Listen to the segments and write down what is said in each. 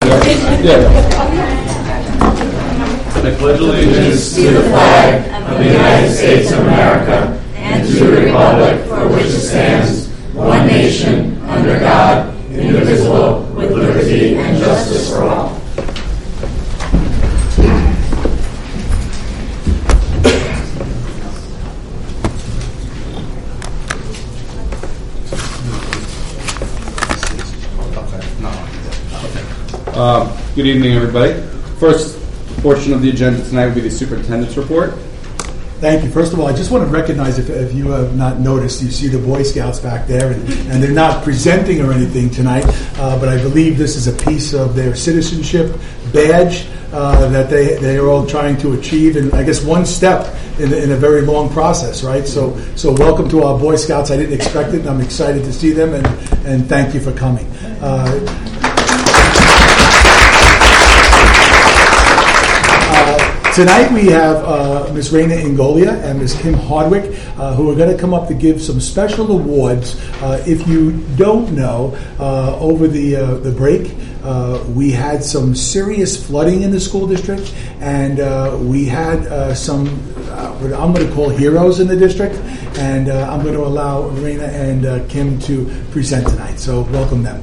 I pledge allegiance to the flag of the United States of America and to the republic for which it stands, one nation, under God, indivisible, with liberty and justice for all. Good evening, everybody. First portion of the agenda tonight will be the superintendent's report. Thank you. First of all, I just want to recognize, if you have not noticed, you see the Boy Scouts back there, and they're not presenting or anything tonight, but I believe this is a piece of their citizenship badge that they are all trying to achieve, and I guess one step in a very long process, right? So welcome to our Boy Scouts. I didn't expect it, and I'm excited to see them, and thank you for coming. Tonight we have Ms. Raina Ingolia and Ms. Kim Hardwick, who are going to come up to give some special awards. If you don't know, over the break, we had some serious flooding in the school district, and we had some, what I'm going to call heroes in the district, and I'm going to allow Raina and Kim to present tonight. So welcome them.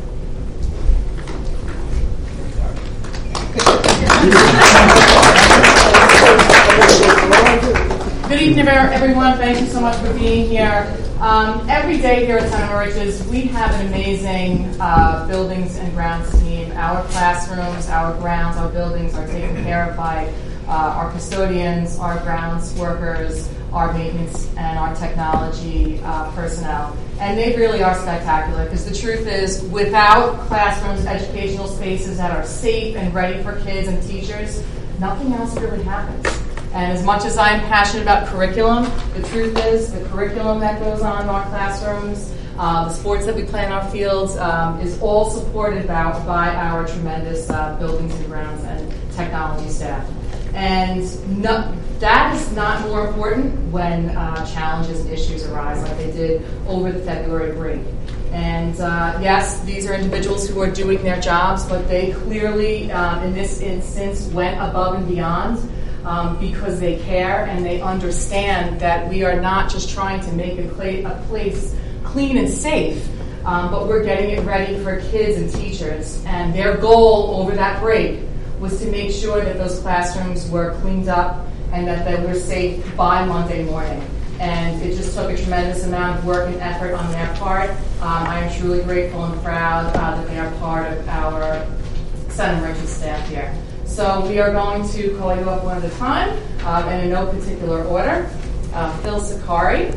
Good evening, everyone. Thank you so much for being here. Every day here at Center Moriches, we have an amazing buildings and grounds team. Our classrooms, our grounds, our buildings are taken care of by our custodians, our grounds workers, our maintenance, and our technology personnel. And they really are spectacular, because the truth is, without classrooms, educational spaces that are safe and ready for kids and teachers, nothing else really happens. And as much as I'm passionate about curriculum, the truth is the curriculum that goes on in our classrooms, the sports that we play in our fields, is all supported by our tremendous buildings and grounds and technology staff. And that is not more important when challenges and issues arise like they did over the February break. And yes, these are individuals who are doing their jobs, but they clearly, in this instance, went above and beyond because they care and they understand that we are not just trying to make a place clean and safe, but we're getting it ready for kids and teachers. And their goal over that break was to make sure that those classrooms were cleaned up and that they were safe by Monday morning. And it just took a tremendous amount of work and effort on their part. I am truly grateful and proud that they are part of our Center Moriches staff here. So we are going to call you up one at a time, and in no particular order. Phil Sakari.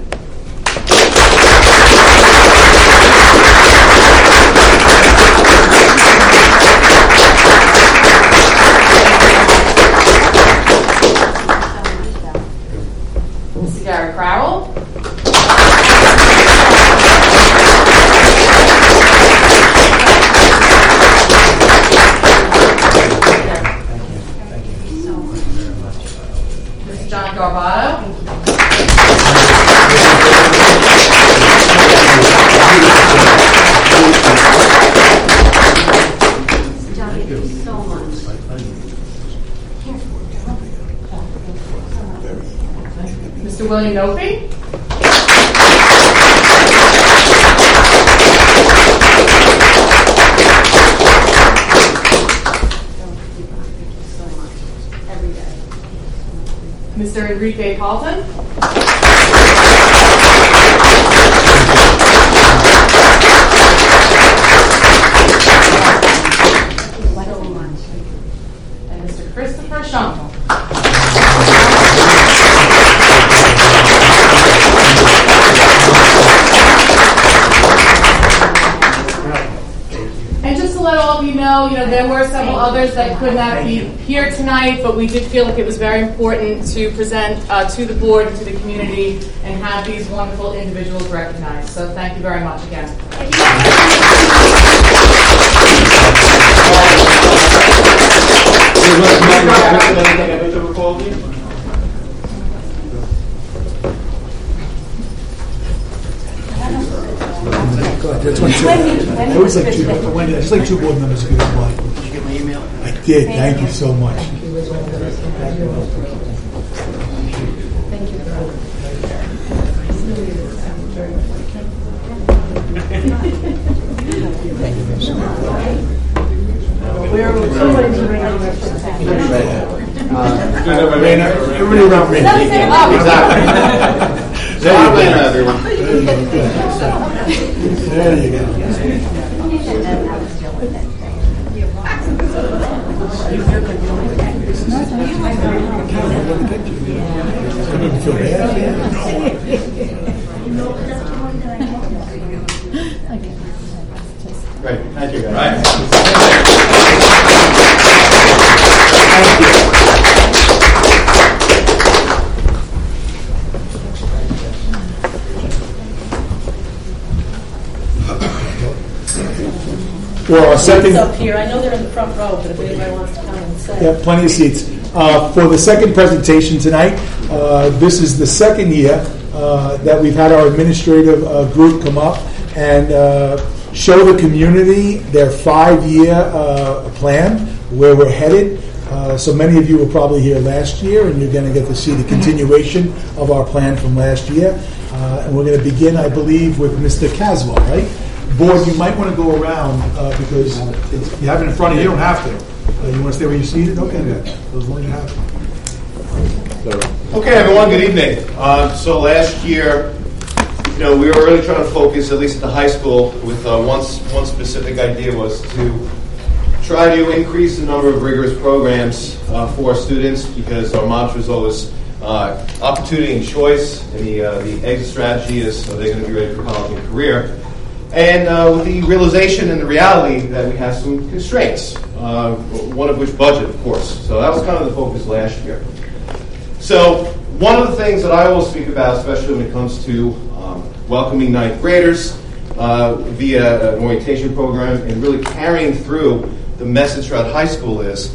Mr. Gary Crowell. Mr. John Garbato. Thank you so much. Mr. William Nofi. Mr. Enrique Carlton. And Mr. Christopher Shumpel. And just to let all of you know, there were several others that could not be here tonight, but we did feel like it was very important to present to the board and to the community and have these wonderful individuals recognized. So thank you very much again. That's one. I always like two. Wendy, I just like two board members if you don't mind. Did you get my email? did. Thank you so much. Everybody around me. Exactly. Everyone. There you go. Great. Thank you, guys. For our second, Up here, I know they're in the front row, but if anybody wants to come and say. yeah, plenty of seats. For the second presentation tonight, this is the second year that we've had our administrative group come up and show the community their 5-year plan, where we're headed. So many of you were probably here last year, and you're going to get to see the continuation of our plan from last year. And we're going to begin, I believe, with Mr. Caswell, right? Board, you might want to go around because you have it in front of you. You don't have to. You want to stay where you're seated? Okay, then. As long as you have to. Okay, everyone, good evening. So last year, we were really trying to focus, at least at the high school, with one specific idea was to try to increase the number of rigorous programs for our students, because our mantra is always opportunity and choice, and the exit strategy is are they going to be ready for college and career. And with the realization and the reality that we have some constraints, one of which budget, of course. So that was kind of the focus last year. So one of the things that I always speak about, especially when it comes to welcoming ninth graders via an orientation program and really carrying through the message throughout high school is,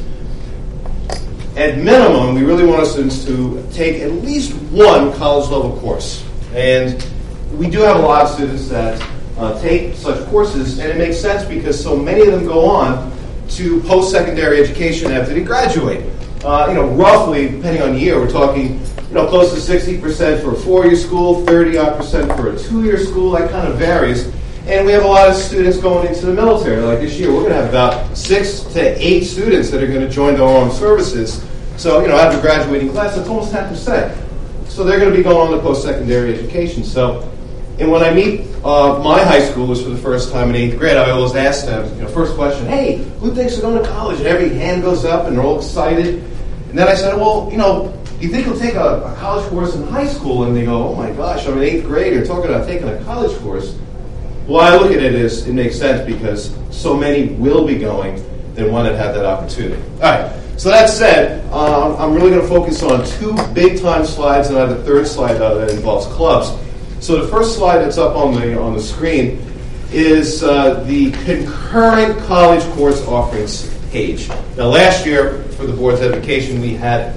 at minimum, we really want our students to take at least one college-level course. And we do have a lot of students that take such courses, and it makes sense because so many of them go on to post-secondary education after they graduate. Roughly, depending on the year, we're talking, close to 60% for a 4-year school, 30% for a 2-year school. That kind of varies. And we have a lot of students going into the military. Like this year, we're going to have about 6 to 8 students that are going to join their armed services. So, out of the graduating class, that's almost 10%. So they're going to be going on to post-secondary education. So, and when I meet my high schoolers for the first time in 8th grade, I always ask them, first question, hey, who thinks they're going to college? And every hand goes up and they're all excited. And then I said, well, you think you'll take a college course in high school? And they go, oh my gosh, I'm in 8th grade, you're talking about taking a college course. Well, I look at it as it makes sense because so many will be going than one that had that opportunity. All right, so that said, I'm really going to focus on 2 big-time slides, and I have a third slide that involves clubs. So the first slide that's up on the screen is the concurrent college course offerings page. Now, last year for the board's education, we had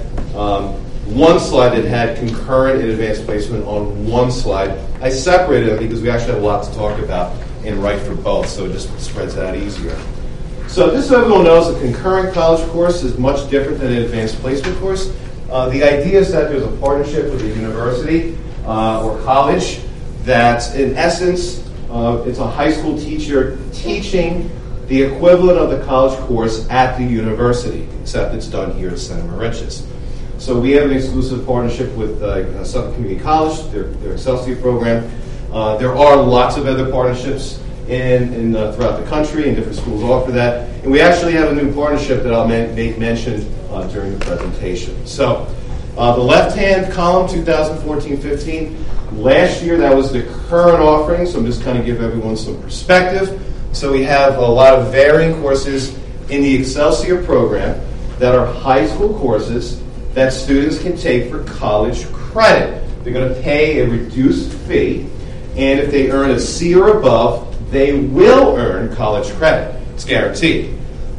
one slide that had concurrent and advanced placement on one slide. I separated them because we actually have a lot to talk about and write for both, so it just spreads it out easier. So just so everyone knows, a concurrent college course is much different than an advanced placement course. The idea is that there's a partnership with a university or college that, in essence, it's a high school teacher teaching the equivalent of the college course at the university, except it's done here at Center Moriches. So we have an exclusive partnership with Suffolk Community College, their Excelsior program. There are lots of other partnerships in throughout the country, and different schools offer that. And we actually have a new partnership that I'll make mention during the presentation. So the left-hand column, 2014-15, last year that was the current offering, so I'm just kind of give everyone some perspective. So we have a lot of varying courses in the Excelsior program that are high school courses that students can take for college credit. They're going to pay a reduced fee, and if they earn a C or above, they will earn college credit. It's guaranteed.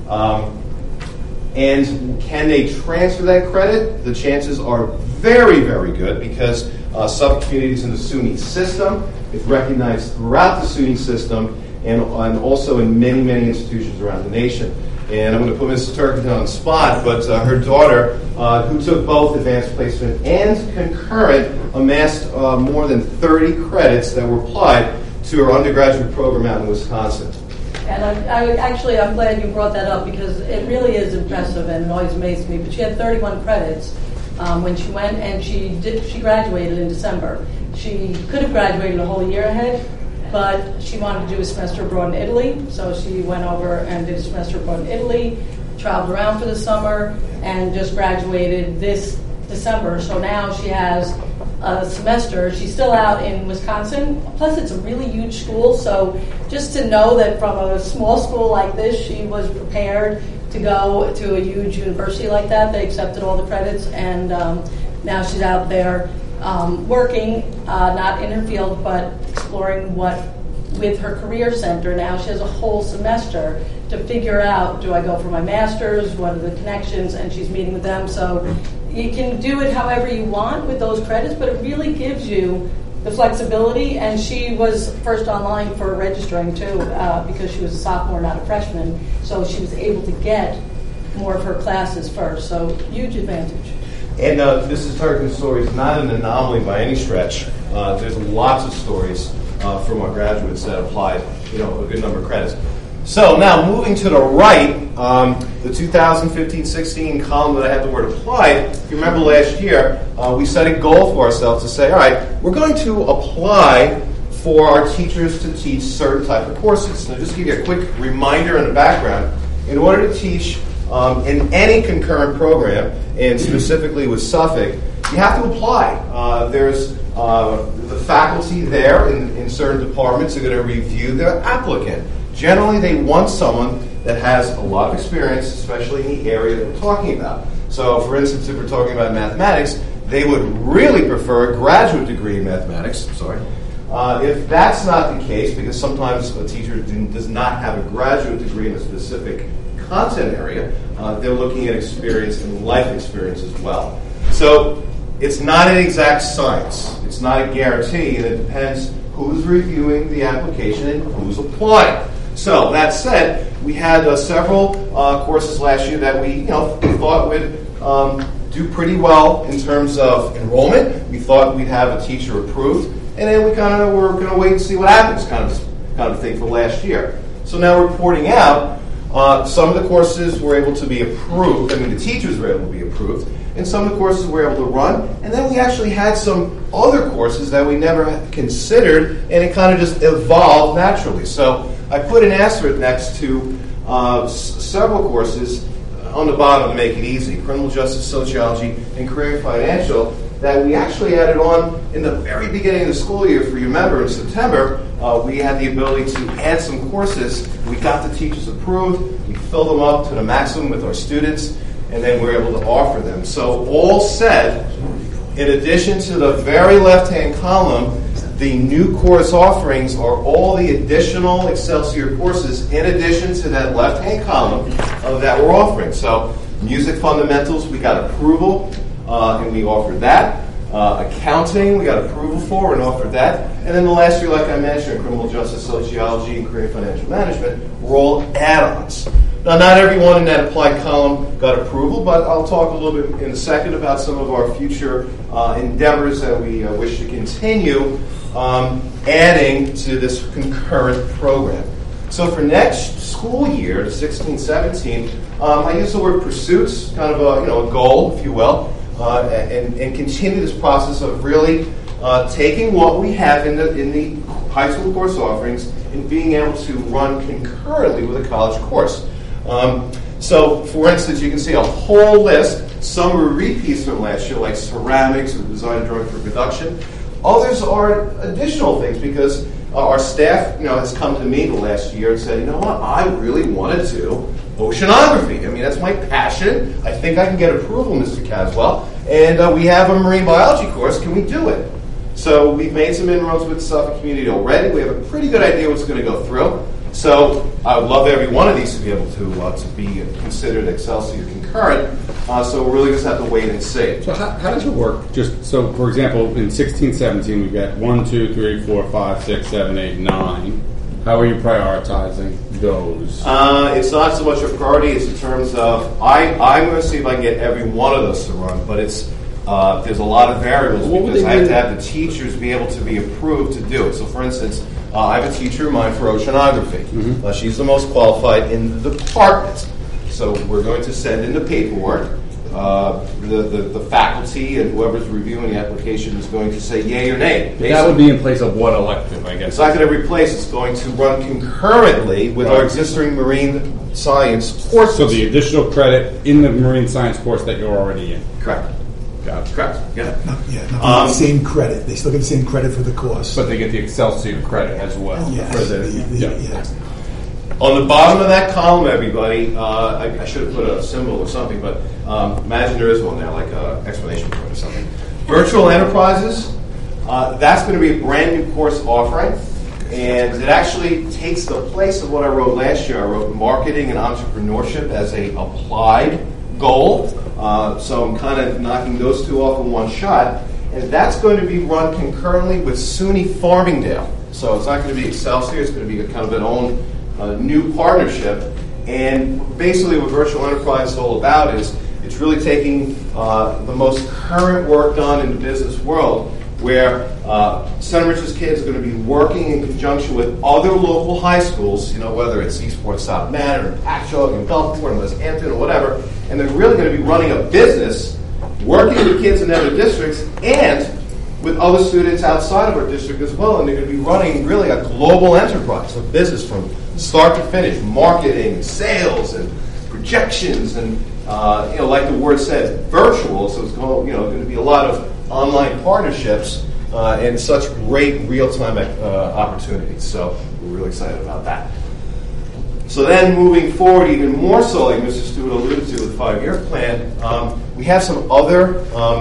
And can they transfer that credit? The chances are very, very good because Suffolk Community is in the SUNY system. It's recognized throughout the SUNY system and also in many, many institutions around the nation. And I'm going to put Mrs. Turkington on the spot, but her daughter, who took both advanced placement and concurrent, amassed more than 30 credits that were applied to her undergraduate program out in Wisconsin. And I'm glad you brought that up because it really is impressive and it always amazed me. But she had 31 credits when she went, and she graduated in December. She could have graduated a whole year ahead, but she wanted to do a semester abroad in Italy, so she went over and did a semester abroad in Italy, traveled around for the summer, and just graduated this December. So now she has a semester. She's still out in Wisconsin. Plus, it's a really huge school, so just to know that from a small school like this, she was prepared to go to a huge university like that. They accepted all the credits, and now she's out there working, not in her field, but exploring with her career center. Now she has a whole semester to figure out, do I go for my master's, what are the connections, and she's meeting with them. So you can do it however you want with those credits, but it really gives you the flexibility. And she was first online for registering too, because she was a sophomore, not a freshman, so she was able to get more of her classes first. So huge advantage. And Mrs. Turkington's story is not an anomaly by any stretch. There's lots of stories from our graduates that applied, a good number of credits. So now moving to the right, the 2015-16 column that I had the word applied. If you remember last year, we set a goal for ourselves to say, all right, we're going to apply for our teachers to teach certain type of courses. Now, just to give you a quick reminder in the background, in order to teach in any concurrent program, and specifically with Suffolk, you have to apply. There's the faculty there in certain departments are going to review their applicant. Generally, they want someone that has a lot of experience, especially in the area that we're talking about. So, for instance, if we're talking about mathematics, they would really prefer a graduate degree in mathematics. If that's not the case, because sometimes a teacher does not have a graduate degree in a specific content area, they're looking at experience and life experience as well. So it's not an exact science. It's not a guarantee, and it depends who's reviewing the application and who's applying. So that said, we had several courses last year that we thought would do pretty well in terms of enrollment. We thought we'd have a teacher approved, and then we kind of were going to wait and see what happens, kind of thing for last year. So now we're reporting out. Some of the courses were able to be approved. I mean, the teachers were able to be approved. And some of the courses were able to run. And then we actually had some other courses that we never considered, and it kind of just evolved naturally. So I put an asterisk next to several courses on the bottom to make it easy. Criminal Justice Sociology and Career and Financial that we actually added on in the very beginning of the school year. If you remember, in September, we had the ability to add some courses. We got the teachers approved. We filled them up to the maximum with our students, and then we were able to offer them. So all said, in addition to the very left-hand column, the new course offerings are all the additional Excelsior courses in addition to that left-hand column that we're offering. So music fundamentals, we got approval, and we offered that. Accounting, we got approval for and offered that. And then the last year, like I mentioned, criminal justice sociology and career financial management were all add-ons. Now, not everyone in that applied column got approval, but I'll talk a little bit in a second about some of our future endeavors that we wish to continue adding to this concurrent program. So for next school year, 16-17, I use the word pursuits, kind of a goal, if you will, and continue this process of really taking what we have in the high school course offerings and being able to run concurrently with a college course. So, for instance, you can see a whole list. Some were repeats from last year, like ceramics or design and drawing for production. Others are additional things because our staff, has come to me the last year and said, you know what, I really want to do oceanography. I mean, that's my passion. I think I can get approval, Mr. Caswell. And we have a marine biology course. Can we do it? So we've made some inroads with the Suffolk community already. We have a pretty good idea what's going to go through. So I would love every one of these to be able to be considered Excelsior concurrent. So we're really just have to wait and see. So how does it work? Just so, for example, in 16-17, we've got 1, 2, 3, 4, 5, 6, 7, 8, 9. How are you prioritizing those? It's not so much a priority. It's in terms of I'm going to see if I can get every one of those to run, but it's there's a lot of variables because I have to have the teachers be able to be approved to do it. So, for instance, I have a teacher of mine for oceanography. Mm-hmm. She's the most qualified in the department. So we're going to send in the paperwork. The faculty and whoever's reviewing the application is going to say yay or nay. That would be in place of what elective, I guess? It's not going to replace. It's going to run concurrently with our existing marine science courses. So the additional credit in the marine science course that you're already in. Correct. Got it. Correct. Yeah. The same credit. They still get the same credit for the course. But they get the Excelsior credit as well. Yes. For the, Yeah. On the bottom of that column, everybody, I should have put a symbol or something, but imagine there is one there, like an explanation point or something. Virtual Enterprises, that's going to be a brand new course offering, and it actually takes the place of what I wrote last year. I wrote Marketing and Entrepreneurship as a applied goal, so I'm kind of knocking those two off in one shot, and that's going to be run concurrently with SUNY Farmingdale. So it's not going to be Excelsior, it's going to be a kind of an own new partnership, and basically what Virtual Enterprise is all about is it's really taking the most current work done in the business world where Center Rich's kids are going to be working in conjunction with other local high schools, whether it's Eastport, South Manor, and Patchogue, and Gulfport, and West Hampton, or whatever, and they're really going to be running a business, working with kids in other districts, and with other students outside of our district as well, and they're going to be running really a global enterprise, a business from start to finish, marketing, sales, and projections, and like the word said, virtual. So it's going to be a lot of online partnerships and such great real-time opportunities. So we're really excited about that. So then moving forward, even more so, like Mr. Stewart alluded to, with the 5-year plan, we have some other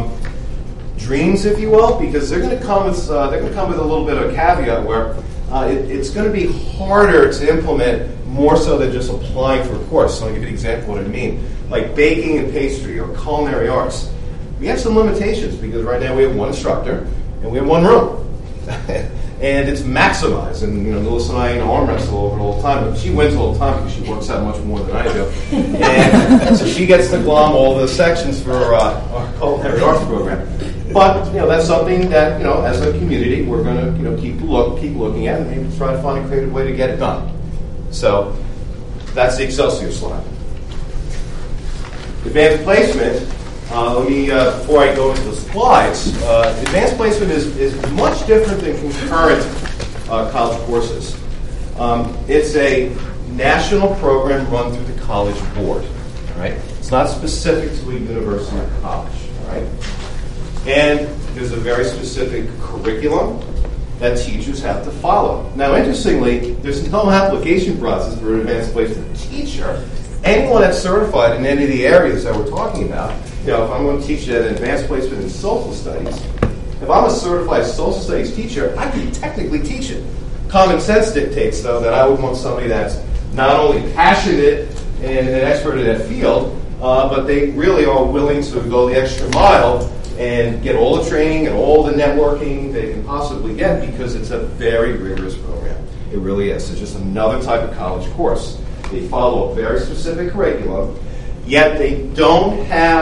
dreams, if you will, because they're going to come with a little bit of a caveat where it's going to be harder to implement more so than just applying for a course. So I'll give you an example of what I mean. Like baking and pastry or culinary arts. We have some limitations because right now we have one instructor and we have one room. And it's maximized. And Melissa and I arm wrestle over it all the time. But she wins all the time because she works out much more than I do. And so she gets to glom all the sections for our culinary arts program. But that's something that as a community we're going to keep looking at and maybe try to find a creative way to get it done. So that's the Excelsior slide. Advanced placement. Let me before I go into the slides. Advanced placement is much different than concurrent college courses. It's a national program run through the College Board. All right, it's not specific to a university or college. All right. And there's a very specific curriculum that teachers have to follow. Now, interestingly, there's no application process for an advanced placement teacher. Anyone that's certified in any of the areas that we're talking about, if I'm going to teach an advanced placement in social studies, if I'm a certified social studies teacher, I can technically teach it. Common sense dictates, though, that I would want somebody that's not only passionate and an expert in that field, but they really are willing to go the extra mile and get all the training and all the networking they can possibly get because it's a very rigorous program. It really is. It's just another type of college course. They follow a very specific curriculum, yet you don't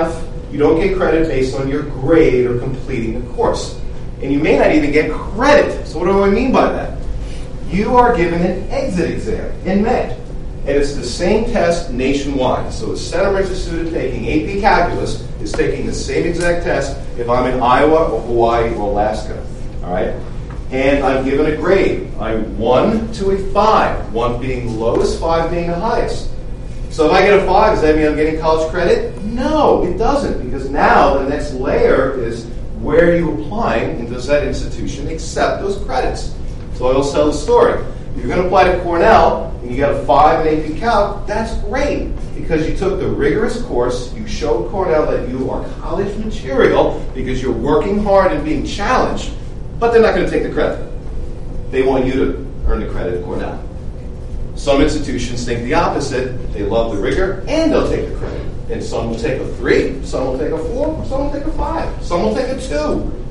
get credit based on your grade or completing the course. And you may not even get credit. So what do I mean by that? You are given an exit exam in May. And it's the same test nationwide. So a Center Rich's student taking AP Calculus is taking the same exact test if I'm in Iowa or Hawaii or Alaska. All right? And I'm given a grade. I'm 1 to a 5. 1 being the lowest, 5 being the highest. So if I get a 5, does that mean I'm getting college credit? No, it doesn't. Because now the next layer is where are you applying and does that institution accept those credits? So I will tell the story. If you're going to apply to Cornell and you got a 5 in AP Calc, that's great because you took the rigorous course, you showed Cornell that you are college material because you're working hard and being challenged, but they're not going to take the credit. They want you to earn the credit at Cornell. Some institutions think the opposite. They love the rigor and they'll take the credit. And some will take a 3, some will take a 4, some will take a 5, some will take a 2.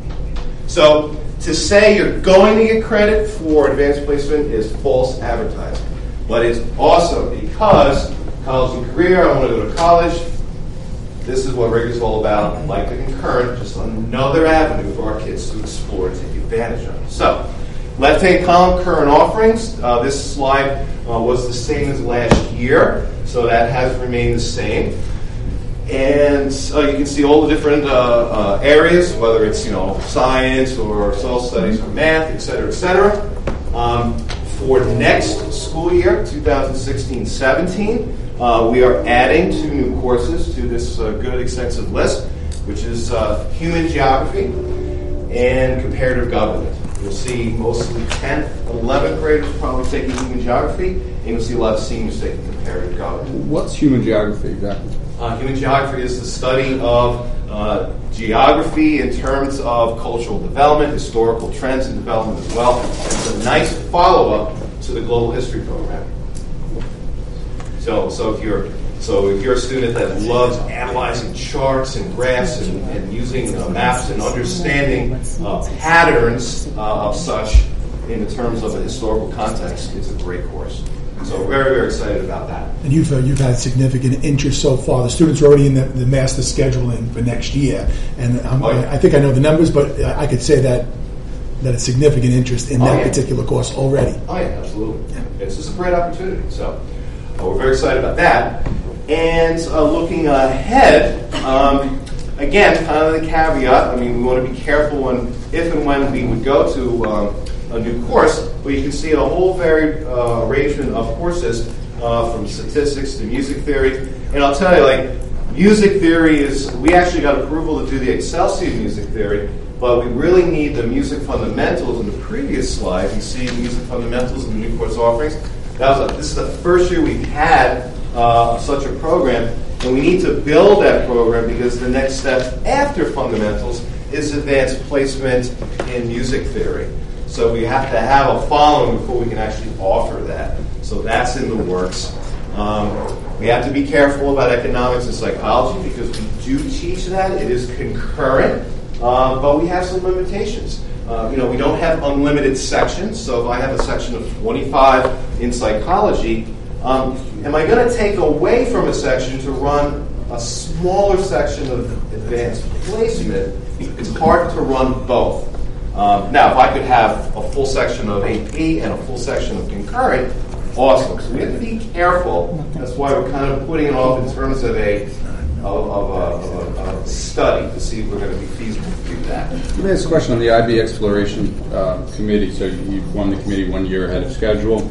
So to say you're going to get credit for advanced placement is false advertising. But it's awesome because college and career, I want to go to college. This is what rigor is all about. Like the concurrent, just another avenue for our kids to explore and take advantage of. So, left-hand column, current offerings. This slide was the same as last year, so that has remained the same. And you can see all the different areas, whether it's science or social studies or math, et cetera, et cetera. For next school year, 2016-17, we are adding 2 new courses to this good extensive list, which is human geography and comparative government. You'll see mostly 10th, 11th graders probably taking human geography, and you'll see a lot of seniors taking comparative government. What's human geography exactly? Human geography is the study of geography in terms of cultural development, historical trends and development as well. It's a nice follow-up to the global history program. So if you're a student that loves analyzing charts and graphs and using maps and understanding patterns of such in terms of a historical context, it's a great course. So we're very, very excited about that. And you've had significant interest so far. The students are already in the master scheduling for next year, and I think I know the numbers, but I could say that it's significant interest in that particular course already. Oh yeah, absolutely. Yeah. It's just a great opportunity. So we're very excited about that. And looking ahead, again, kind of the caveat. I mean, we want to be careful if and when we would go to a new course, but you can see a whole varied arrangement of courses from statistics to music theory. And I'll tell you, music theory we actually got approval to do the Excelsior music theory, but we really need the music fundamentals. In the previous slide, you see music fundamentals in the new course offerings. This is the first year we've had such a program, and we need to build that program because the next step after fundamentals is advanced placement in music theory. So we have to have a following before we can actually offer that. So that's in the works. We have to be careful about economics and psychology because we do teach that. It is concurrent, but we have some limitations. We don't have unlimited sections. So if I have a section of 25 in psychology, am I going to take away from a section to run a smaller section of advanced placement? It's hard to run both. Now, if I could have a full section of AP and a full section of concurrent, awesome. So we have to be careful. That's why we're kind of putting it off in terms of a study to see if we're going to be feasible to do that. Let me ask a question on the IB Exploration Committee. So you've won the committee 1 year ahead of schedule.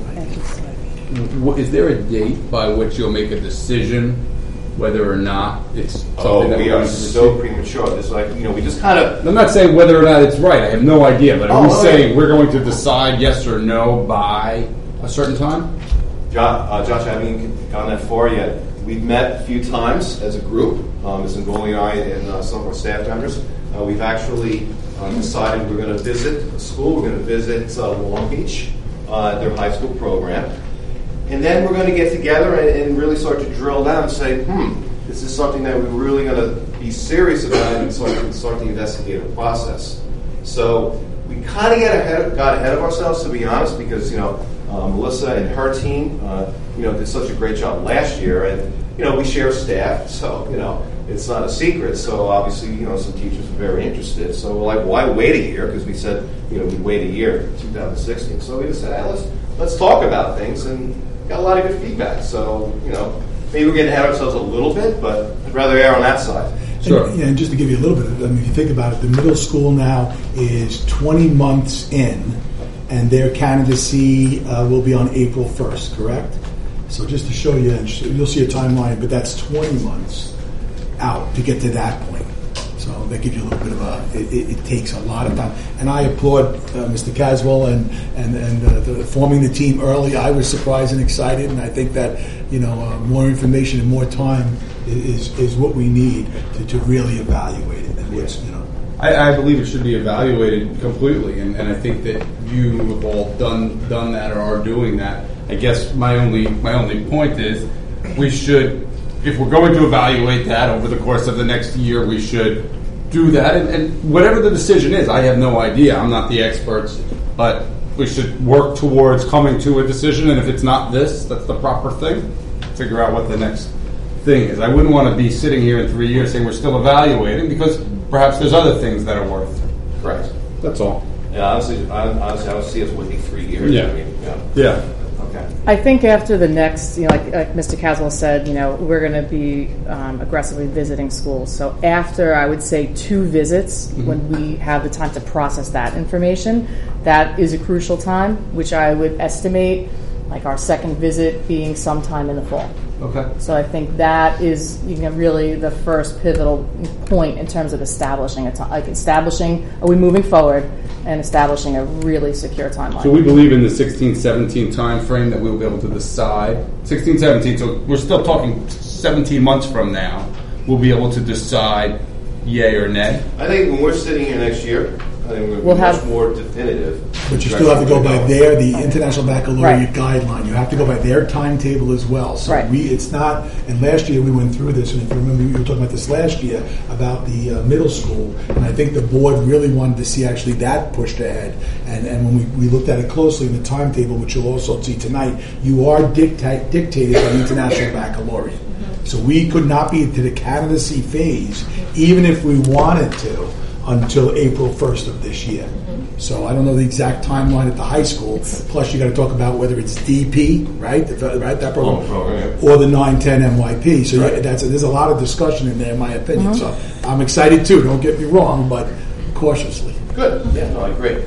Is there a date by which you'll make a decision whether or not it's something that we are so premature? It's we just kind of... I'm not saying whether or not it's right. I have no idea. But are we saying we're going to decide yes or no by a certain time? Josh, I haven't gone that far yet. We've met a few times as a group, Ms. Ngoli and I and some of our staff members. We've actually decided we're going to visit a school. We're going to visit Long Beach, their high school program. And then we're going to get together and really start to drill down and say, this is something that we're really going to be serious about and start to investigate the process. So we kind of got ahead of ourselves, to be honest, because Melissa and her team did such a great job last year, and we share staff, so it's not a secret. So obviously some teachers are very interested. So we're like, why wait a year? Because we said we'd wait a year, 2016. So we just said, let's talk about things, and got a lot of good feedback. So maybe we're getting ahead of ourselves a little bit, but I'd rather err on that side. Sure. And just to give you a little bit of, if you think about it, the middle school now is 20 months in, and their candidacy will be on April 1st, correct? So just to show you, you'll see a timeline, but that's 20 months out to get to that point. So that gives you a little bit of it takes a lot of time. And I applaud Mr. Caswell and forming the team early. I was surprised and excited, and I think that more information and more time is what we need to really evaluate it. And I believe it should be evaluated completely, and I think that you have all done that or are doing that. I guess my only point is we should, if we're going to evaluate that over the course of the next year, we should do that. And whatever the decision is, I have no idea. I'm not the experts, but we should work towards coming to a decision, and if it's not this, that's the proper thing. Figure out what the next thing is. I wouldn't want to be sitting here in 3 years saying we're still evaluating, because perhaps there's other things that are worth it. Correct. That's all. Yeah, honestly, I don't see us waiting 3 years. Yeah. I mean, Yeah. Okay. I think after the next, like Mr. Caswell said, we're going to be aggressively visiting schools. So after, I would say, 2 visits, when we have the time to process that information, that is a crucial time, which I would estimate like our second visit being sometime in the fall. Okay. So I think that is really the first pivotal point in terms of establishing are we moving forward and establishing a really secure timeline. So we believe in the 16-17 time frame that we'll be able to decide. 16-17, so we're still talking 17 months from now, we'll be able to decide yay or nay. I think when we're sitting here next year, I think We'll much have- more definitive. But you still have to go by the International Baccalaureate Right. guideline. You have to go by their timetable as well. So Right. it's not, and last year we went through this, and if you remember, we were talking about this last year, about the middle school, and I think the board really wanted to see actually that pushed ahead. And when we looked at it closely in the timetable, which you'll also see tonight, you are dictated by the International Baccalaureate. So we could not be to the candidacy phase, even if we wanted to, until April 1st of this year. So I don't know the exact timeline at the high school. Plus, you got to talk about whether it's DP, right? That program, or the 9-10 MYP. So there's a lot of discussion in there, in my opinion. So I'm excited too. Don't get me wrong, but cautiously. Good. Yeah, no, I agree.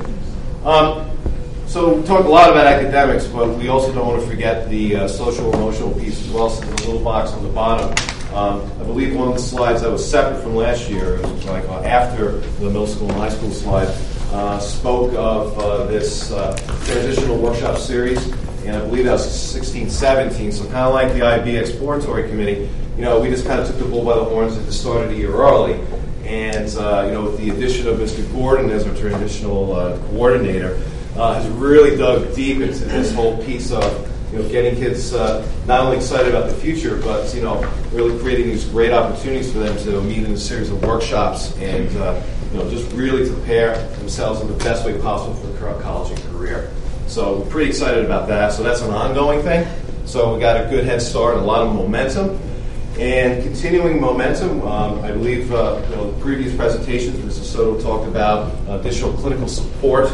So we talked a lot about academics, but we also don't want to forget the social emotional piece as well. So the little box on the bottom. I believe one of the slides that was separate from last year, it was like after the middle school and high school slide, spoke of this transitional workshop series, and I believe that was 16-17. So kind of like the IB Exploratory Committee, we just kind of took the bull by the horns and just started a year early. And with the addition of Mr. Gordon as our transitional coordinator, has really dug deep into this whole piece of getting kids not only excited about the future, but really creating these great opportunities for them to meet in a series of workshops and just really prepare themselves in the best way possible for their college and career. So we're pretty excited about that. So that's an ongoing thing. So we got a good head start, a lot of momentum. And continuing momentum, I believe the previous presentations, Mr. Soto talked about additional clinical support.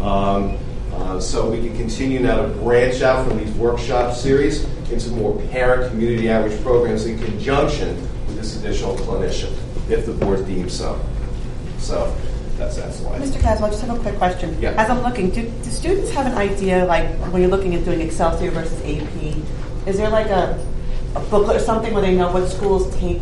So we can continue now to branch out from these workshop series into more parent community outreach programs in conjunction with this additional clinician, if the board deems so. So that's that slide. Mr. Caswell, I just have a quick question. Yeah. As I'm looking, do students have an idea, like when you're looking at doing Excelsior versus AP, is there like a booklet or something where they know what schools take?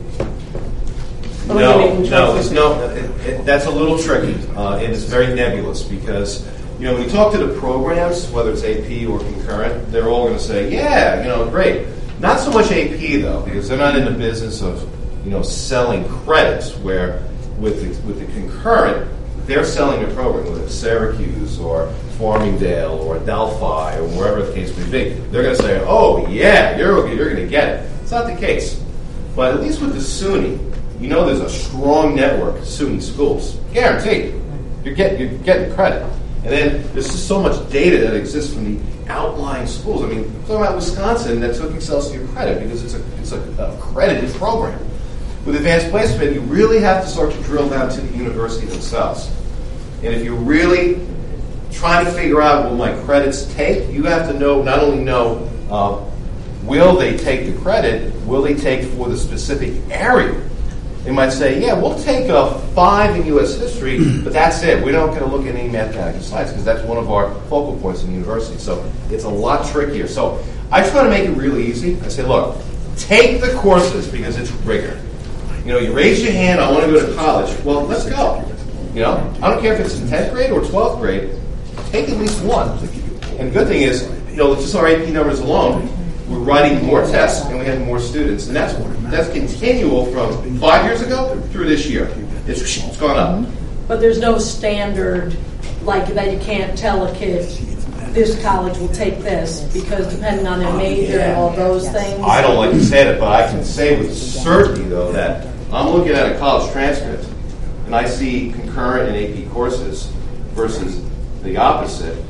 That's a little tricky. It is very nebulous because when you talk to the programs, whether it's AP or concurrent, they're all going to say, great. Not so much AP though, because they're not in the business of selling credits. Where with the concurrent, they're selling a program, whether it's Syracuse or Farmingdale or Delphi or wherever the case may be. They're going to say, "Oh yeah, you're going to get it." It's not the case, but at least with the SUNY, there's a strong network of SUNY schools, guaranteed. You're getting credit. And then there's just so much data that exists from the outlying schools. I mean, talking about Wisconsin that took Excelsior credit because it's a accredited program. With advanced placement, you really have to start to drill down to the university themselves. And if you're really trying to figure out what my credits take, you have to not only know will they take the credit, will they take for the specific area. They might say, we'll take a 5 in U.S. history, but that's it. We're not going to look at any mathematical science because that's one of our focal points in the university. So it's a lot trickier. So I try to make it really easy. I say, look, take the courses because it's rigor. You raise your hand, I want to go to college. Well, let's go. I don't care if it's in 10th grade or 12th grade. Take at least one. And the good thing is, just our AP numbers alone, we're writing more tests and we have more students. And that's continual from 5 years ago through this year. It's gone up. But there's no standard like that. You can't tell a kid this college will take this because depending on their major and all those things. I don't like to say that, but I can say with certainty, though, that I'm looking at a college transcript and I see concurrent and AP courses versus the opposite.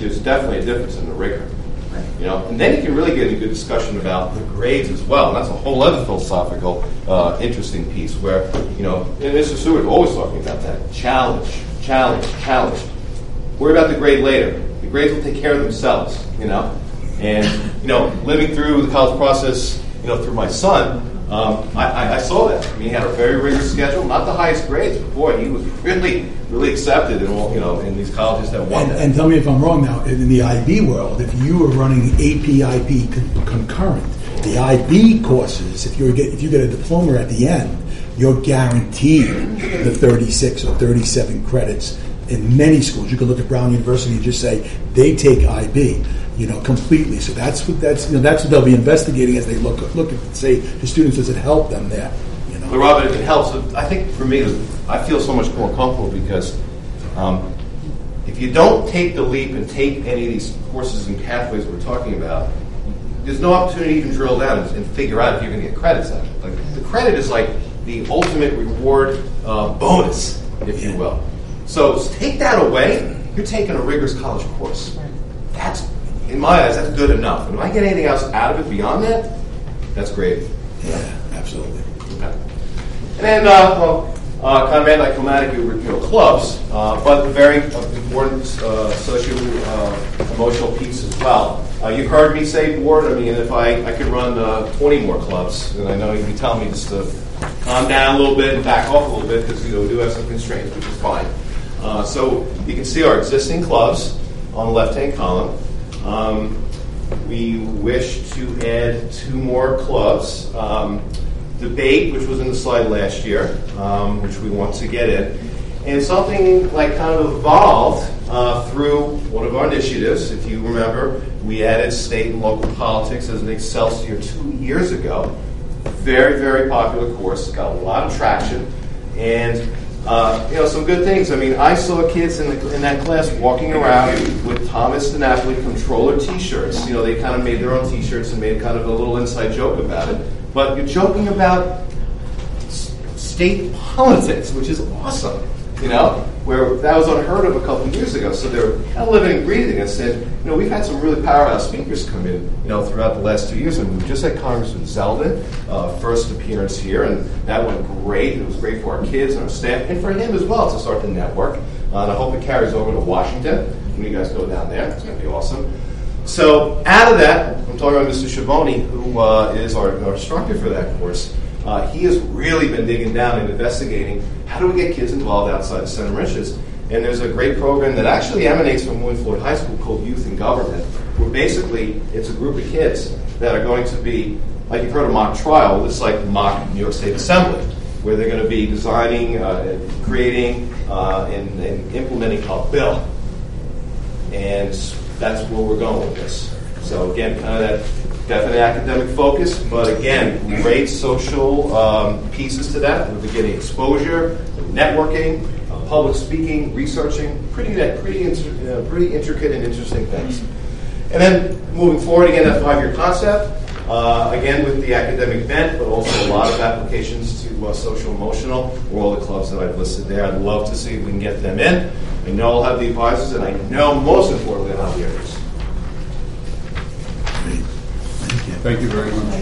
there's definitely a difference in the rigor. You know, and then you can really get a good discussion about the grades as well. And that's a whole other philosophical, interesting piece where, you know, and Mr. Seward always talking about that. Challenge. Worry about the grade later. The grades will take care of themselves, you know. And, you know, living through the college process, you know, through my son, I saw that. I mean, he had a very rigorous schedule, not the highest grades, but boy, he was really accepted in all, you know, in these colleges that won that. And tell me if I'm wrong now, in the IB world, if you were running AP concurrent, the IB courses, if you get a diploma at the end, you're guaranteed the 36 or 37 credits. In many schools, you can look at Brown University and just say they take IB, you know, completely. So that's what they'll be investigating as they look at, say, the students. Does it help them there? You know, but Robert, it helps. I think for me, I feel so much more comfortable because if you don't take the leap and take any of these courses and pathways we're talking about, there's no opportunity to even drill down and figure out if you're going to get credits out of it. Like the credit is like the ultimate reward bonus, if you will. So take that away, you're taking a rigorous college course. That's, in my eyes, that's good enough. And if I get anything else out of it beyond that, that's great. Yeah, absolutely. Okay. And then, kind of anticlimactic, you know, clubs, but the very important socio-emotional piece as well. You've heard me say board. I mean, if I could run 20 more clubs, and I know you'd be telling me just to calm down a little bit and back off a little bit because, you know, we do have some constraints, which is fine. So you can see our existing clubs on the left-hand column. We wish to add 2 more clubs. Debate, which was in the slide last year, which we want to get in. And something like kind of evolved through one of our initiatives. If you remember, we added state and local politics as an Excelsior 2 years ago. Very, very popular course. Got a lot of traction. And you know, some good things. I mean, I saw kids in that class walking around with Thomas DiNapoli controller T-shirts. You know, they kind of made their own T-shirts and made kind of a little inside joke about it. But you're joking about state politics, which is awesome. You know, where that was unheard of a couple of years ago. So they're kind of living and breathing and said, you know, we've had some really powerhouse speakers come in, you know, throughout the last 2 years. And we just had Congressman Zeldin, first appearance here, and that went great. It was great for our kids and our staff, and for him as well to start the network. And I hope it carries over to Washington when you guys go down there. It's going to be awesome. So out of that, I'm talking about Mr. Schiavone, who is our instructor for that course. He has really been digging down and investigating how do we get kids involved outside of Center Riches. And there's a great program that actually emanates from William Floyd High School called Youth in Government, where basically it's a group of kids that are going to be, like you've heard of mock trial, it's like mock New York State Assembly, where they're going to be designing, creating, and implementing a bill. And that's where we're going with this. So again, kind of that definite academic focus, but again, great social pieces to that. We're getting exposure, networking, public speaking, researching, pretty intricate and interesting things. And then moving forward, again, that 5-year concept, again with the academic bent, but also a lot of applications to social emotional, or all the clubs that I've listed there. I'd love to see if we can get them in. I know I'll have the advisors, and I know most importantly I'll have the areas. Thank you very much.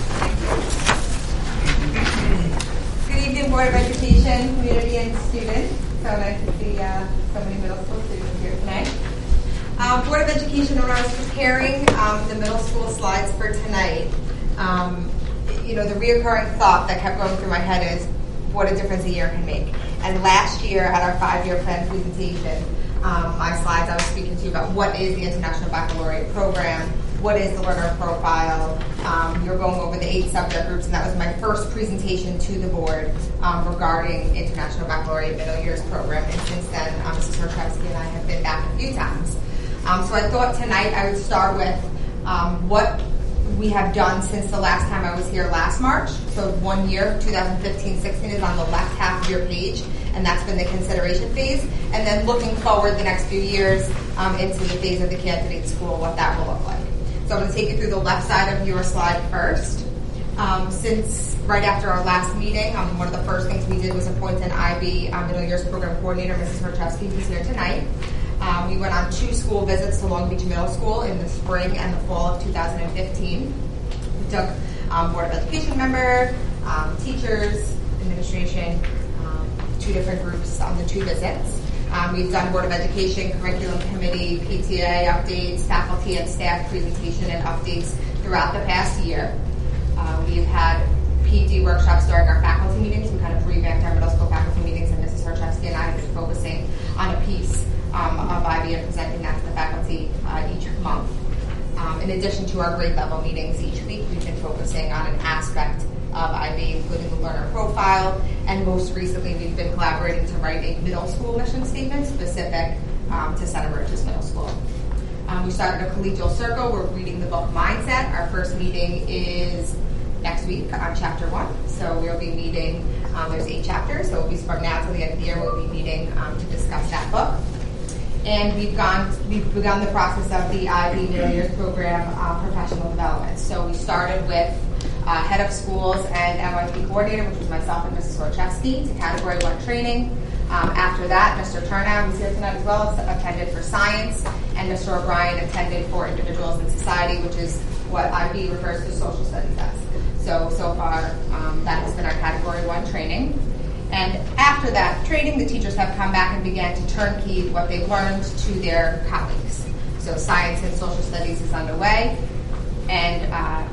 Good evening, Board of Education, community, and students. So nice to see so many middle school students here tonight. Board of Education, when I was preparing the middle school slides for tonight, you know, the reoccurring thought that kept going through my head is what a difference a year can make. And last year at our 5-year plan presentation, my slides I was speaking to you about what is the International Baccalaureate Program, what is the learner profile. You're going over the 8 subject groups, and that was my first presentation to the board regarding International Baccalaureate Middle Years Program. And since then, Mrs. Hershevsky and I have been back a few times. So I thought tonight I would start with what we have done since the last time I was here last March. So 1 year, 2015-16 is on the left half of your page, and that's been the consideration phase. And then looking forward the next few years into the phase of the candidate school, what that will look like. So I'm going to take you through the left side of your slide first. Since right after our last meeting, one of the first things we did was appoint an IB Middle Years Program Coordinator, Mrs. Hershevsky, who's here tonight. We went on 2 school visits to Long Beach Middle School in the spring and the fall of 2015. We took Board of Education member, teachers, administration, 2 different groups on the 2 visits. We've done Board of Education, Curriculum Committee, PTA updates, faculty and staff presentation and updates throughout the past year. We've had PD workshops during our faculty meetings. We kind of revamped our middle school faculty meetings, and Mrs. Herchevsky and I have been focusing on a piece of IB and presenting that to the faculty each month. In addition to our grade level meetings each week, we've been focusing on an aspect of IB, including the learner profile, and most recently we've been collaborating to write a middle school mission statement specific to Center Regis Middle School. We started a collegial circle. We're reading the book Mindset. Our first meeting is next week on chapter 1. So we'll be meeting, there's 8 chapters, so it'll be from now till the end of the year, we'll be meeting to discuss that book. And we've begun the process of the IB Middle Years Program professional development. So we started with head of schools and NYP coordinator, which was myself and Mrs. Horchevsky, to category 1 training. After that, Mr. Turnow, who's here tonight as well, attended for science, and Mr. O'Brien attended for individuals in society, which is what IB refers to social studies as. So far, that has been our category 1 training. And after that training, the teachers have come back and began to turnkey what they've learned to their colleagues. So science and social studies is underway. And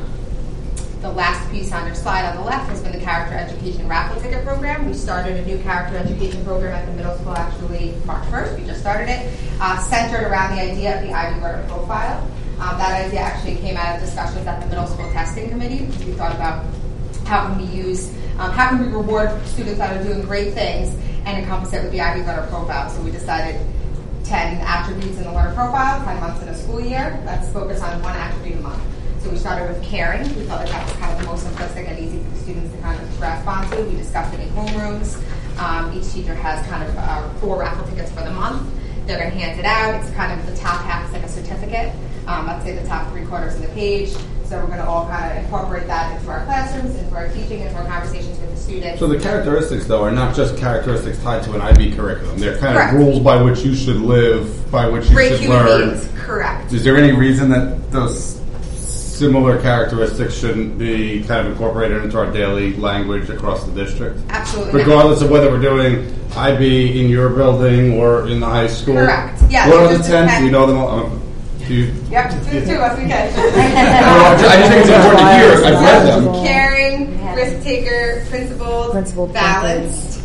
the last piece on your slide on the left has been the character education raffle ticket program. We started a new character education program at the middle school actually March 1st. We just started it, centered around the idea of the IB learner profile. That idea actually came out of discussions at the middle school testing committee, because we thought about how can we reward students that are doing great things and encompass it with the IB learner profile. So we decided 10 attributes in the learner profile, 10 months in a school year. Let's focus on 1 attribute a month. So we started with caring. We felt like that was kind of the most simplistic and easy for the students to kind of grasp onto. We discussed it in homerooms. Each teacher has kind of 4 raffle tickets for the month. They're going to hand it out. It's kind of the top half is like a certificate. Let's say the top 3/4 of the page. So we're going to all kind of incorporate that into our classrooms, into our teaching, into our conversations with the students. So the characteristics, though, are not just characteristics tied to an IB curriculum. They're kind Correct. of rules by which you should live, by which you Great should human learn. beings. Correct. Is there any reason that those similar characteristics shouldn't be kind of incorporated into our daily language across the district? Absolutely. Regardless of whether we're doing IB in your building or in the high school? Correct. Yeah. What are the 10? Do you know them all? Yep, two of us, we can. I just think it's important to hear. I've read them. Caring, risk taker, principled, balanced,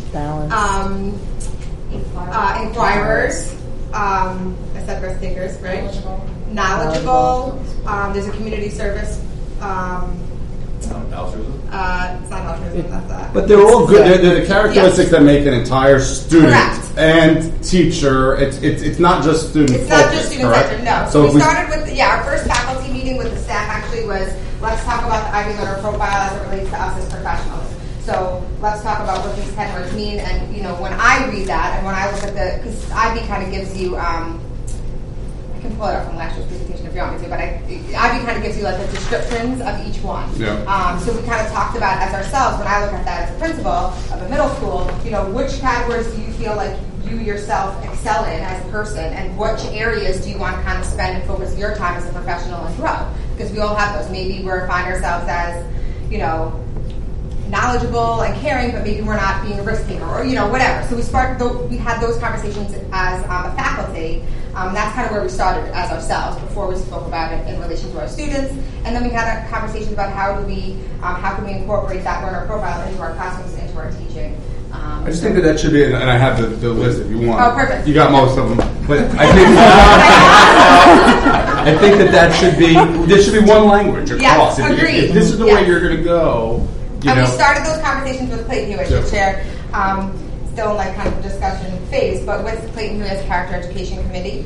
inquirers, I said risk takers, right? Knowledgeable. There's a community service. Altruism? It's not altruism, that's that. But they're all good. They're the characteristics that make an entire student Correct. and teacher. It's not just student It's not focused, just student correct? centered, no. So we started with, our first faculty meeting with the staff actually was, let's talk about the IB learner profile as it relates to us as professionals. So let's talk about what these 10 words mean. And, when I read that and when I look at because IB kind of gives you, I can pull it up from last year's presentation if you want me to, but IB kind of gives you like the descriptions of each one. Yeah. So we kind of talked about as ourselves, when I look at that as a principal of a middle school, which categories do you feel like you yourself excel in as a person, and which areas do you want to kind of spend and focus your time as a professional and grow? Because we all have those. Maybe we find ourselves as, knowledgeable and caring, but maybe we're not being a risk taker or, whatever. So we had those conversations as a faculty. That's kind of where we started as ourselves before we spoke about it in relation to our students. And then we had a conversation about how can we incorporate that learner profile into our classrooms and into our teaching. I just think that should be, and I have the list if you want. Oh, perfect. You got most of them, but I think that should be one language across. Yes, agreed. If this is the way you're going to go, And we started those conversations with Clayton Hewitt, the chair, still in like kind of discussion phase, but with Clayton Hewitt's Character Education Committee.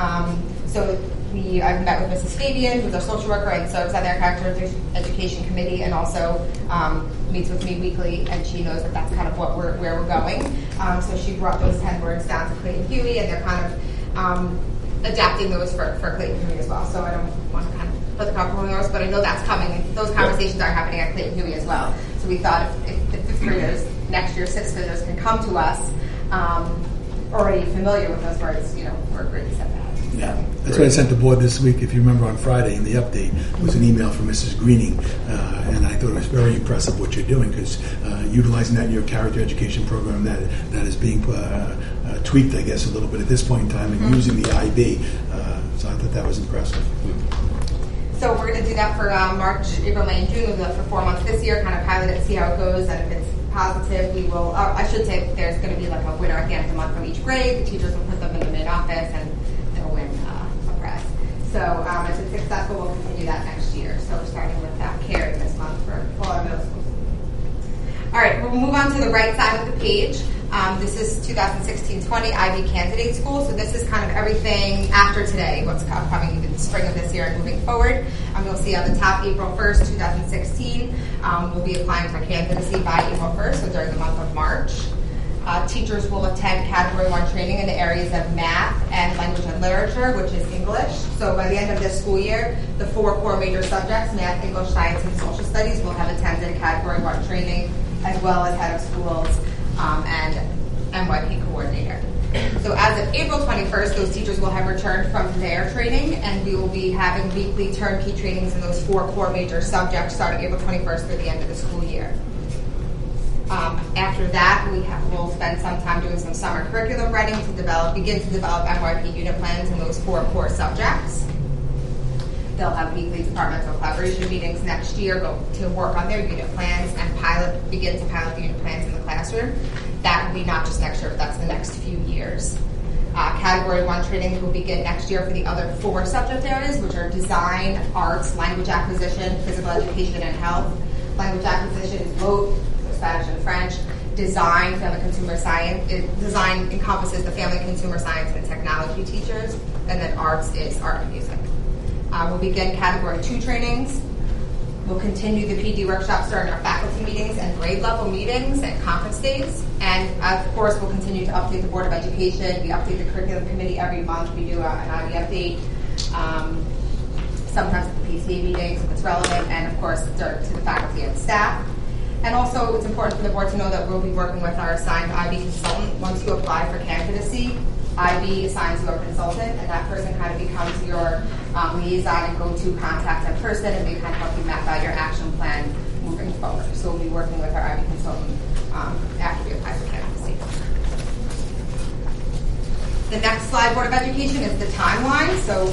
I've met with Mrs. Fabian, who's our social worker, and serves on their Character Education Committee, and also meets with me weekly, and she knows that that's kind of where we're going. So she brought those 10 words down to Clayton Huey, and they're kind of adapting those for Clayton Huey as well. So I don't want to kind of put the cart before the horse, but I know that's coming, and those conversations are happening at Clayton Huey as well. So we thought if fifth graders, next year 6th graders can come to us, already familiar with us, where it's, we're great to set that. Yeah, that's what I sent the board this week. If you remember on Friday in the update, was an email from Mrs. Greening, and I thought it was very impressive what you're doing, because utilizing that in your character education program that is being tweaked, I guess, a little bit at this point in time, and using the IB. So I thought that was impressive. So we're going to do that for March, April, May, and June. We'll do that for 4 months this year, kind of pilot it, see how it goes, and if it's positive, we will, I should say there's going to be like a winner at the end of the month from each grade. The teachers will put them in the main office, and they'll win a prize. So if it's successful, we'll continue that next year. So we're starting with caring this month for all our middle schools. All right, we'll move on to the right side of the page. This is 2016-20 IB candidate school. So this is kind of everything after today, what's coming in the spring of this year and moving forward. You'll see on the top, April 1st, 2016, we'll be applying for candidacy by April 1st, so during the month of March. Teachers will attend Category 1 training in the areas of math and language and literature, which is English. So by the end of this school year, the 4 core major subjects, math, English, science, and social studies, will have attended Category 1 training, as well as head of schools and NYP coordinator. So as of April 21st, those teachers will have returned from their training, and we will be having weekly turnkey trainings in those 4 core major subjects starting April 21st through the end of the school year. After that, we'll spend some time doing some summer curriculum writing to begin to develop NYP unit plans in those 4 core subjects. They'll have weekly departmental collaboration meetings next year to work on their unit plans and begin to pilot the unit plans in the classroom. That will be not just next year, but that's the next few years. Category 1 training will begin next year for the other 4 subject areas, which are design, arts, language acquisition, physical education, and health. Language acquisition is both Spanish and French. Design, family consumer science. Design encompasses the family consumer science and technology teachers, and then arts is art and music. We'll begin Category 2 trainings. We'll continue the PD workshops during our faculty meetings and grade level meetings and conference days. And of course, we'll continue to update the Board of Education. We update the curriculum committee every month. We do an IB update, sometimes at the PCA meetings if it's relevant, and of course, to the faculty and staff. And also, it's important for the board to know that we'll be working with our assigned IB consultant. Once you apply for candidacy, IB assigns you a consultant, and that person kind of becomes your liaison and go-to contact in person, and they kind of help you map out your action plan moving forward. So we'll be working with our IB consultant after we apply for candidacy. The next slide, Board of Education, is the timeline. So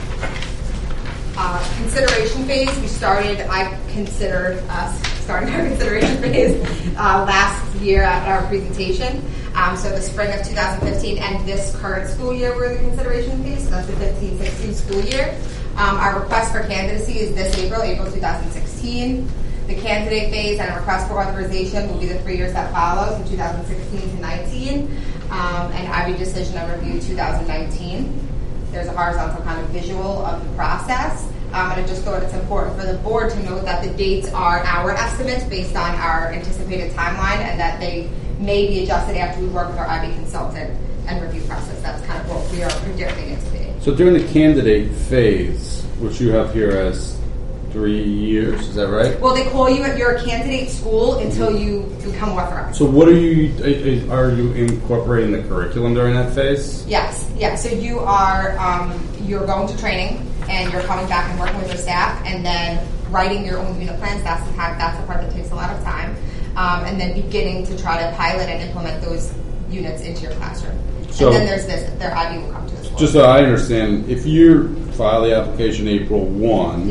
consideration phase, I considered us starting our consideration phase last year at our presentation. So the spring of 2015 and this current school year we're in the consideration phase, so that's the 15-16 school year. Our request for candidacy is this April 2016. The candidate phase and a request for authorization will be the 3 years that follow, so 2016 to 19, and IB decision and review 2019. There's a horizontal kind of visual of the process. And I just thought it's important for the board to note that the dates are our estimates based on our anticipated timeline, and that they may be adjusted after we work with our IB consultant and review process. That's kind of what we are predicting it to be. So during the candidate phase, which you have here as 3 years, is that right? Well, they call you at your candidate school until you become authorized. So what are you incorporating the curriculum during that phase? Yes. So you are you're going to training, and you're coming back and working with your staff, and then writing your own unit plans. That's the part that takes a lot of time. And then beginning to try to pilot and implement those units into your classroom. So, and then there's their IB will come to this board. Just so I understand, if you file the application April 1,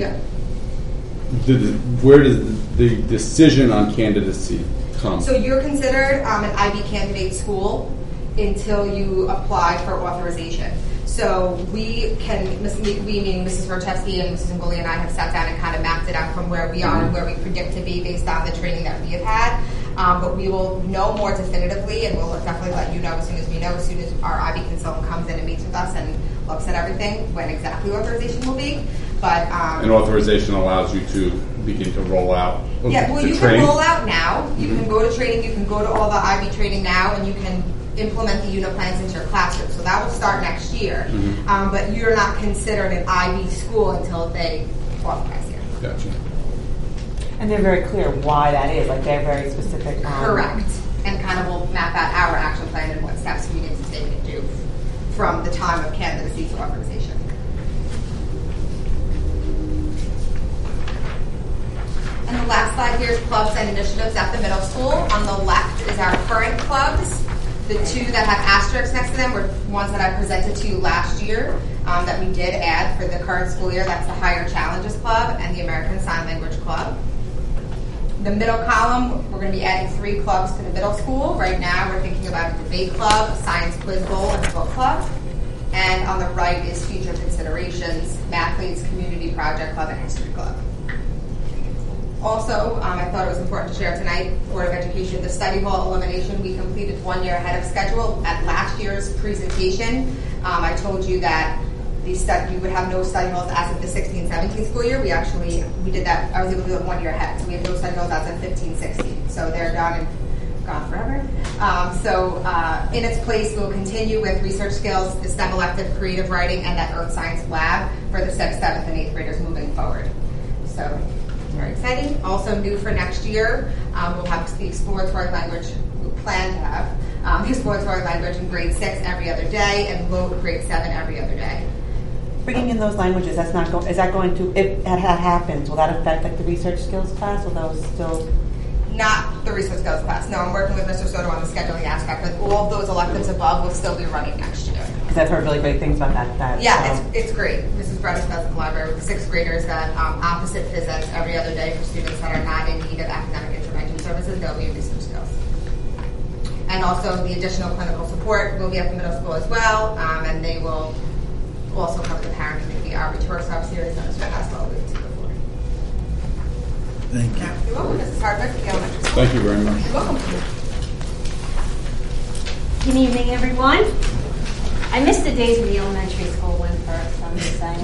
where does the decision on candidacy come? So you're considered an IB candidate school until you apply for authorization. So we meaning Mrs. Rochevsky and Mrs. Ngoli and I have sat down and kind of mapped it out from where we are and where we predict to be based on the training that we have had. But we will know more definitively, and we'll definitely let you know as soon as we know, as soon as our IB consultant comes in and meets with us and looks at everything, when exactly authorization will be. But and authorization allows you to begin to roll out. You can roll out now. You can go to training. You can go to all the IB training now, and you can implement the unit plans into your classroom. So that will start next year. But you're not considered an IB school until they authorize you. Gotcha. And they're very clear why that is. Like they're very specific. Correct. And kind of will map out our action plan and what steps we need to take and initiatives at the middle school. On the left is our current clubs. The two that have asterisks next to them were ones that I presented to you last year that we did add for the current school year. That's the Higher Challenges Club and the American Sign Language Club. The middle column, we're going to be adding 3 clubs to the middle school. Right now, we're thinking about a debate club, a science quiz bowl, and a book club. And on the right is future considerations, Mathletes Community Project Club, and History Club. Also, I thought it was important to share tonight, Board of Education, the study hall elimination, we completed 1 year ahead of schedule. At last year's presentation, I told you that we would have no study halls as of the 16-17 school year. We did that, I was able to do it 1 year ahead. So we have no study halls as of 15-16. So they're done and gone forever. In its place, we'll continue with research skills, the STEM elective, creative writing, and that earth science lab for the 6th, 7th, and 8th graders moving forward. So very exciting. Also new for next year, we'll have the exploratory language, we plan to have the exploratory language in grade 6 every other day and grade 7 every other day. Bringing in those languages, is that going to, if that happens, will that affect like the research skills class? Will those still? Not the research skills class. No, I'm working with Mr. Soto on the scheduling aspect, but all of those electives above will still be running next year. Because I've heard really great things about that. Yeah, it's great. Mrs. Brettis does in the library with the 6th graders that opposite phys eds every other day for students that are not in need of academic intervention services. They'll be in research skills. And also the additional clinical support will be at the middle school as well, and they will also cover the parent community outreach workshop series that Mr. Caswell alluded to before. Thank you. You're welcome, Mrs. Hardwick, the elementary school. Thank you very much. You're welcome. Good evening, everyone. I missed the days when the elementary school went first, I'm just saying.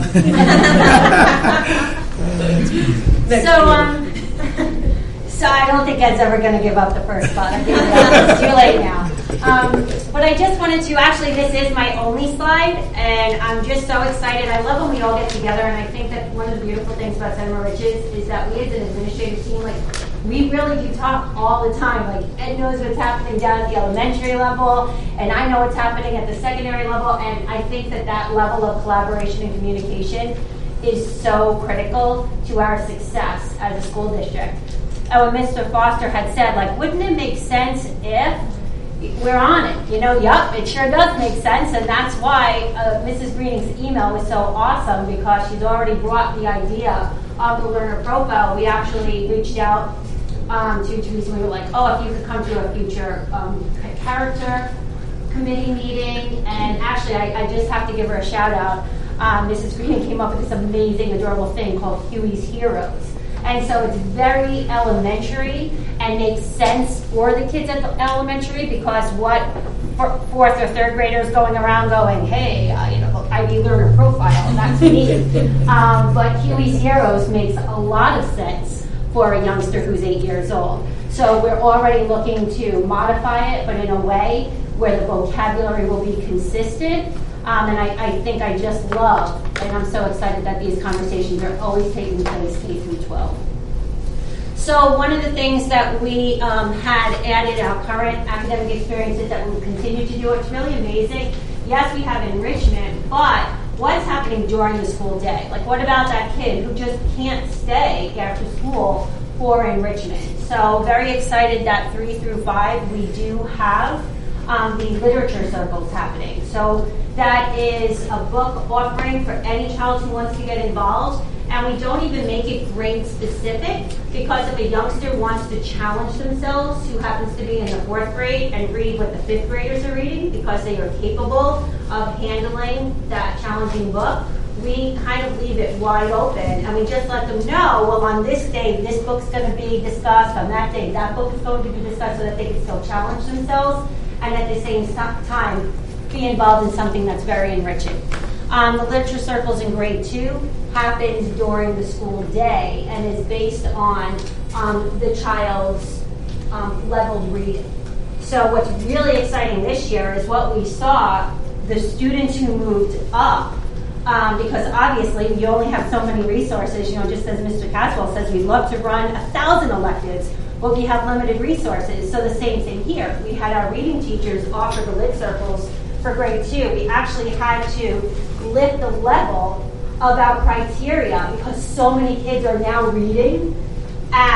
So I don't think Ed's ever going to give up the first spot. I think it's too late now. But I just wanted to, actually, this is my only slide, and I'm just so excited. I love when we all get together, and I think that one of the beautiful things about Senator Riches is that we as an administrative team, we really do talk all the time. Ed knows what's happening down at the elementary level, and I know what's happening at the secondary level, and I think that level of collaboration and communication is so critical to our success as a school district. And when Mr. Foster had said, wouldn't it make sense if we're on it? Yup, it sure does make sense, and that's why Mrs. Greening's email was so awesome, because she's already brought the idea of the learner profile. We actually reached out to Teresa, we were like, if you could come to a future character committee meeting, and actually I just have to give her a shout out. Mrs. Greening came up with this amazing, adorable thing called Huey's Heroes. And so it's very elementary and makes sense for the kids at the elementary, because what 4th or 3rd graders going around going, hey, IB learner profile, that's me. But Huey's Heroes makes a lot of sense for a youngster who's 8 years old. So we're already looking to modify it, but in a way where the vocabulary will be consistent. And I think I just love, and I'm so excited that these conversations are always taking place K through 12. So one of the things that we had added our current academic experiences that we'll continue to do, it's really amazing. Yes, we have enrichment, but what's happening during the school day? What about that kid who just can't stay after school for enrichment? So very excited that 3 through 5 we do have the literature circles happening. So that is a book offering for any child who wants to get involved. And we don't even make it grade specific, because if a youngster wants to challenge themselves, who happens to be in the 4th grade, and read what the 5th graders are reading, because they are capable of handling that challenging book, we kind of leave it wide open, and we just let them know, well, on this day, this book's going to be discussed, on that day, that book is going to be discussed, so that they can still challenge themselves, and at the same time, be involved in something that's very enriching. The literature circles in grade 2 happens during the school day and is based on the child's leveled reading. So what's really exciting this year is what we saw, the students who moved up, because obviously we only have so many resources, just as Mr. Caswell says, we'd love to run 1,000 electives, but we have limited resources. So the same thing here. We had our reading teachers offer the lit circles for grade 2. We actually had to lift the level of our criteria, because so many kids are now reading at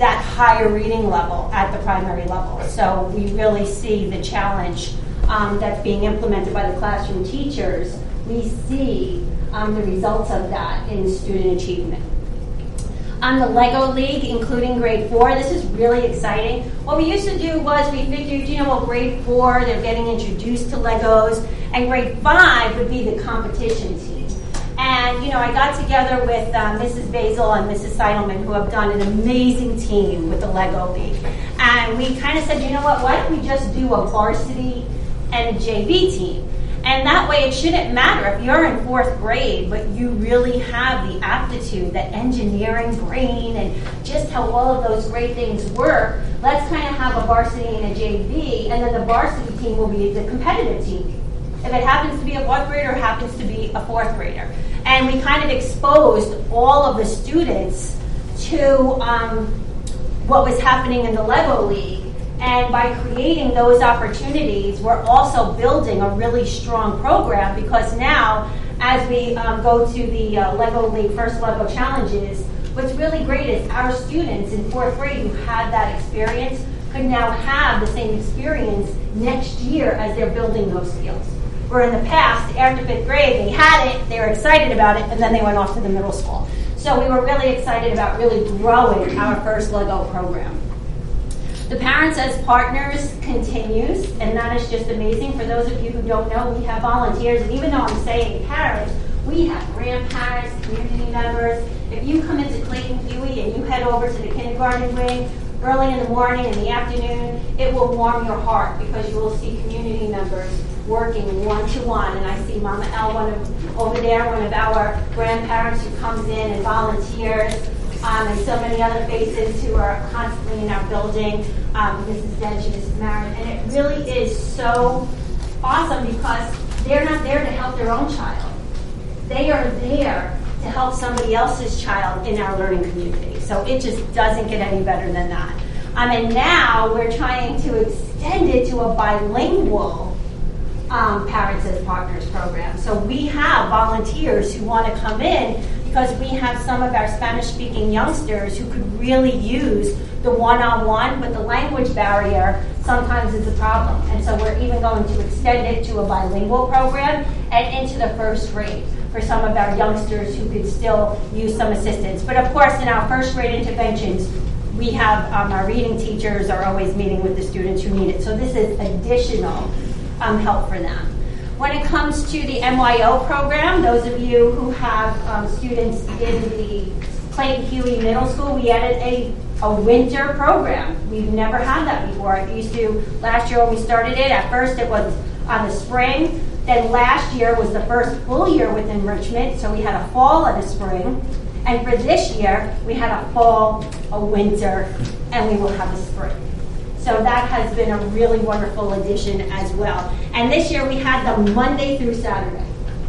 that higher reading level at the primary level. So we really see the challenge that's being implemented by the classroom teachers. We see the results of that in student achievement. On the Lego League, including grade 4, this is really exciting. What we used to do was we figured, grade 4, they're getting introduced to Legos, and grade 5 would be the competition team. And, I got together with Mrs. Basil and Mrs. Seidelman, who have done an amazing team with the Lego League. And we kind of said, why don't we just do a varsity and a JV team? And that way it shouldn't matter if you're in 4th grade, but you really have the aptitude, the engineering brain, and just how all of those great things work. Let's kind of have a varsity and a JV, and then the varsity team will be the competitive team. If it happens to be a 4th grader, it happens to be a 4th grader. And we kind of exposed all of the students to what was happening in the Lego League. And by creating those opportunities, we're also building a really strong program, because now, as we go to the Lego League First Lego Challenges, what's really great is our students in 4th grade who had that experience could now have the same experience next year as they're building those skills. Where in the past, after 5th grade, they had it, they were excited about it, and then they went off to the middle school. So we were really excited about really growing our First Lego program. The Parents as Partners continues, and that is just amazing. For those of you who don't know, we have volunteers, and even though I'm saying parents, we have grandparents, community members. If you come into Clayton Huey and you head over to the kindergarten wing early in the morning and the afternoon, it will warm your heart, because you will see community members working one-to-one. And I see Mama Elle over there, one of our grandparents who comes in and volunteers. And so many other faces who are constantly in our building, Mrs. Dench and Mrs. Marin. And it really is so awesome, because they're not there to help their own child. They are there to help somebody else's child in our learning community. So it just doesn't get any better than that. And now we're trying to extend it to a bilingual Parents as Partners program. So we have volunteers who want to come in, because we have some of our Spanish-speaking youngsters who could really use the one-on-one, but the language barrier sometimes is a problem. And so we're even going to extend it to a bilingual program and into the 1st grade for some of our youngsters who could still use some assistance. But of course, in our 1st grade interventions, we have our reading teachers are always meeting with the students who need it. So this is additional help for them. When it comes to the MYO program, those of you who have students in the Clayton Huey Middle School, we added a winter program. We've never had that before. It used to, last year when we started it, at first it was on the spring. Then last year was the first full year with enrichment, so we had a fall and a spring. And for this year, we had a fall, a winter, and we will have a spring. So that has been a really wonderful addition as well. And this year we had them Monday through Saturday.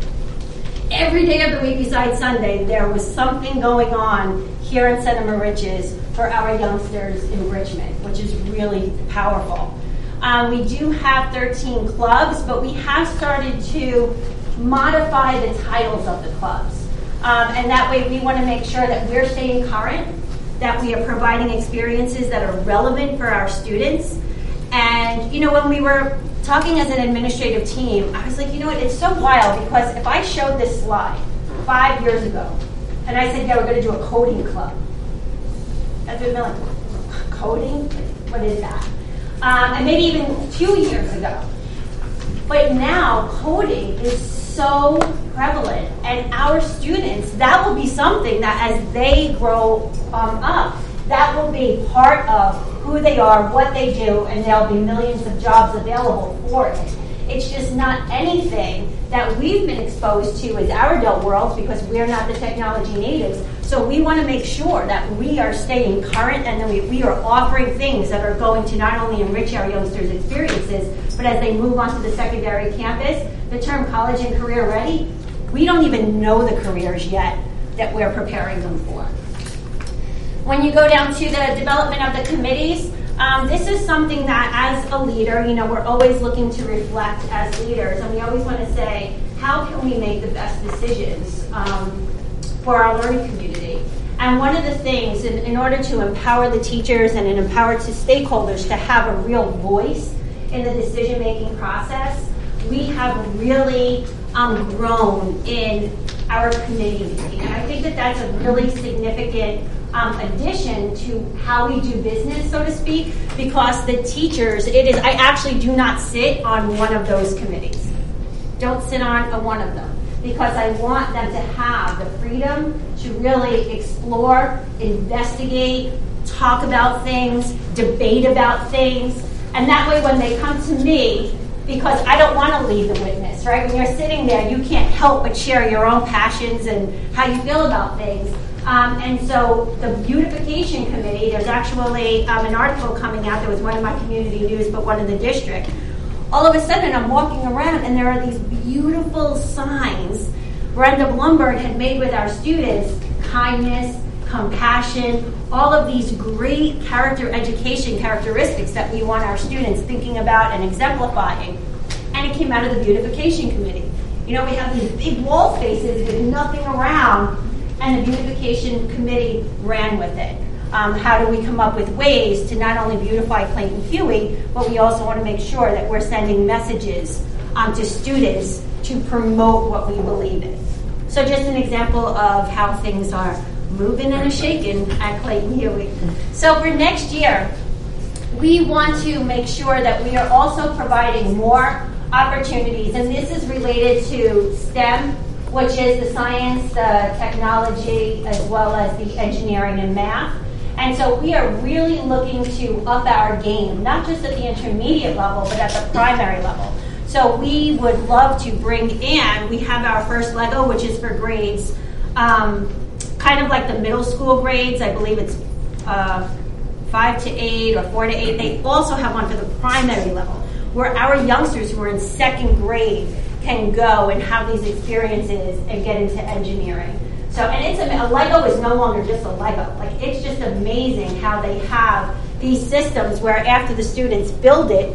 Every day of the week besides Sunday, there was something going on here in Center Moriches for our youngsters in Richmond, which is really powerful. We do have 13 clubs, but we have started to modify the titles of the clubs. And that way we want to make sure that we're staying current, that we are providing experiences that are relevant for our students. And, when we were talking as an administrative team, I was like, it's so wild, because if I showed this slide 5 years ago, and I said, we're going to do a coding club, that's what they're like, coding? What is that? And maybe even 2 years ago. But now, coding is so prevalent, and our students, that will be something that as they grow up, that will be part of who they are, what they do, and there'll be millions of jobs available for it. It's just not anything that we've been exposed to as our adult worlds, because we're not the technology natives. So we want to make sure that we are staying current, and that we are offering things that are going to not only enrich our youngsters' experiences, but as they move on to the secondary campus, the term college and career ready, we don't even know the careers yet that we're preparing them for. When you go down to the development of the committees, this is something that as a leader, we're always looking to reflect as leaders, and we always want to say, how can we make the best decisions for our learning community? And one of the things, in order to empower the teachers and empower the stakeholders to have a real voice in the decision-making process, we have really grown in our committee meeting. And I think that that's a really significant addition to how we do business, so to speak, because the teachers, I actually do not sit on one of those committees. Don't sit on one of them, because I want them to have the freedom to really explore, investigate, talk about things, debate about things, and that way when they come to me, because I don't want to lead the witness, right? When you're sitting there, you can't help but share your own passions and how you feel about things. And so the Beautification Committee, there's actually an article coming out. There was one in my community news, but one in the district. All of a sudden, I'm walking around, and there are these beautiful signs Brenda Blumberg had made with our students: kindness, compassion, all of these great education characteristics that we want our students thinking about and exemplifying. And it came out of the Beautification Committee. We have these big wall spaces with nothing around, and the Beautification Committee ran with it. How do we come up with ways to not only beautify Clayton Huey, but we also want to make sure that we're sending messages to students to promote what we believe in. So just an example of how things are moving and shaking at Clayton Huey. So for next year, we want to make sure that we are also providing more opportunities, and this is related to STEM, which is the science, the technology, as well as the engineering and math. And so we are really looking to up our game, not just at the intermediate level, but at the primary level. So we would love to bring in, we have our first Lego, which is for grades, kind of like the middle school grades. I believe it's 5 to 8 or 4 to 8. They also have one for the primary level, where our youngsters who are in second grade can go and have these experiences and get into engineering. So, and a Lego is no longer just a Lego. Like, it's just amazing how they have these systems where after the students build it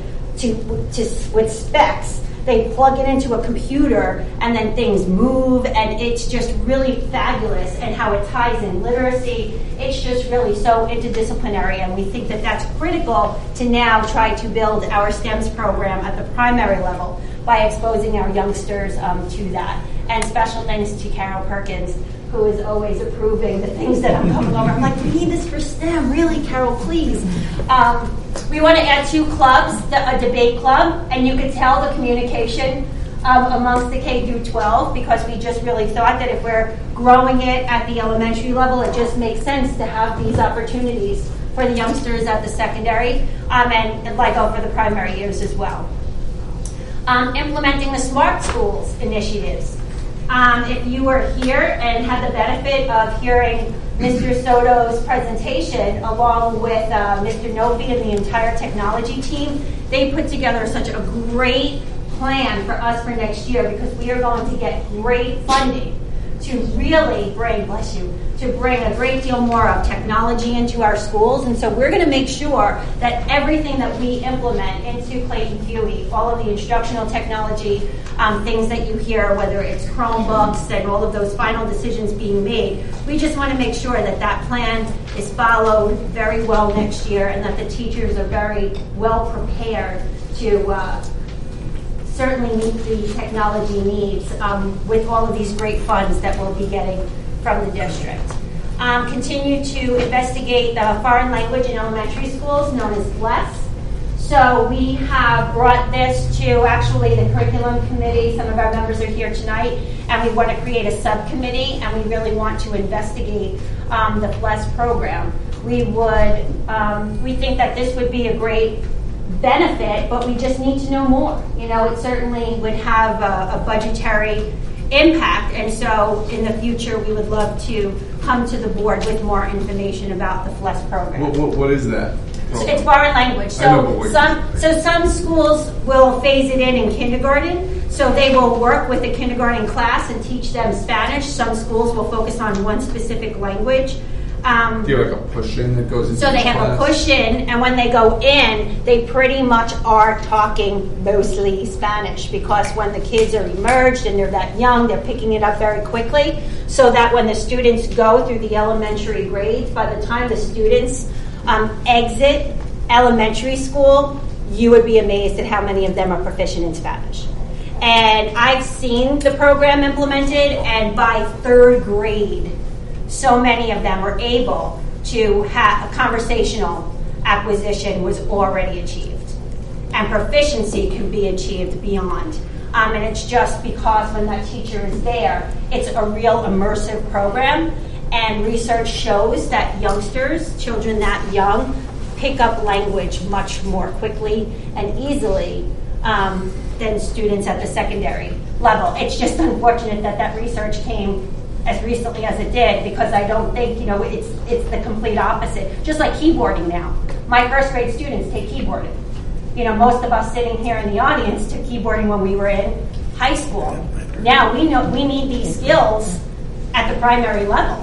with specs, they plug it into a computer and then things move, and it's just really fabulous. And how it ties in literacy, it's just really so interdisciplinary, and we think that that's critical to now try to build our STEMS program at the primary level by exposing our youngsters to that. And special thanks to Carol Perkins, who is always approving the things that I'm coming over. I'm like, we need this for STEM. Really, Carol, please. We want to add 2 clubs, a debate club, and you could tell the communication amongst the K through 12, because we just really thought that if we're growing it at the elementary level, it just makes sense to have these opportunities for the youngsters at the secondary and LEGO for the primary years as well. Implementing the Smart Schools initiatives. If you were here and had the benefit of hearing Mr. Soto's presentation along with Mr. Nofi and the entire technology team, they put together such a great plan for us for next year, because we are going to get great funding to really bring a great deal more of technology into our schools. And so we're going to make sure that everything that we implement into Clayton Huey, all of the instructional technology, things that you hear, whether it's Chromebooks and all of those final decisions being made, we just want to make sure that that plan is followed very well next year, and that the teachers are very well prepared to certainly meet the technology needs with all of these great funds that we'll be getting from the district. Continue to investigate the foreign language in elementary schools, known as FLES. So we have brought this to actually the curriculum committee. Some of our members are here tonight, and we want to create a subcommittee, and we really want to investigate the FLES program. We think that this would be a great benefit, but we just need to know more. It certainly would have a budgetary impact, and so in the future we would love to come to the board with more information about the FLES program. What is that? It's foreign language. So some schools will phase it in kindergarten, so they will work with the kindergarten class and teach them Spanish. Some schools will focus on one specific language. Do you have like a push-in that goes into So they each have class? a push-in, and when they go in, they pretty much are talking mostly Spanish, because when the kids are emerged and they're that young, they're picking it up very quickly, so that when the students go through the elementary grades, by the time the students exit elementary school, you would be amazed at how many of them are proficient in Spanish. And I've seen the program implemented, and by third grade, so many of them were able to have a conversational acquisition was already achieved. And proficiency can be achieved beyond. And it's just because when that teacher is there, it's a real immersive program. And research shows that youngsters, children that young, pick up language much more quickly and easily than students at the secondary level. It's just unfortunate that that research came as recently as it did, because I don't think, it's the complete opposite. Just like keyboarding now. My first grade students take keyboarding. Most of us sitting here in the audience took keyboarding when we were in high school. Now we know we need these skills at the primary level.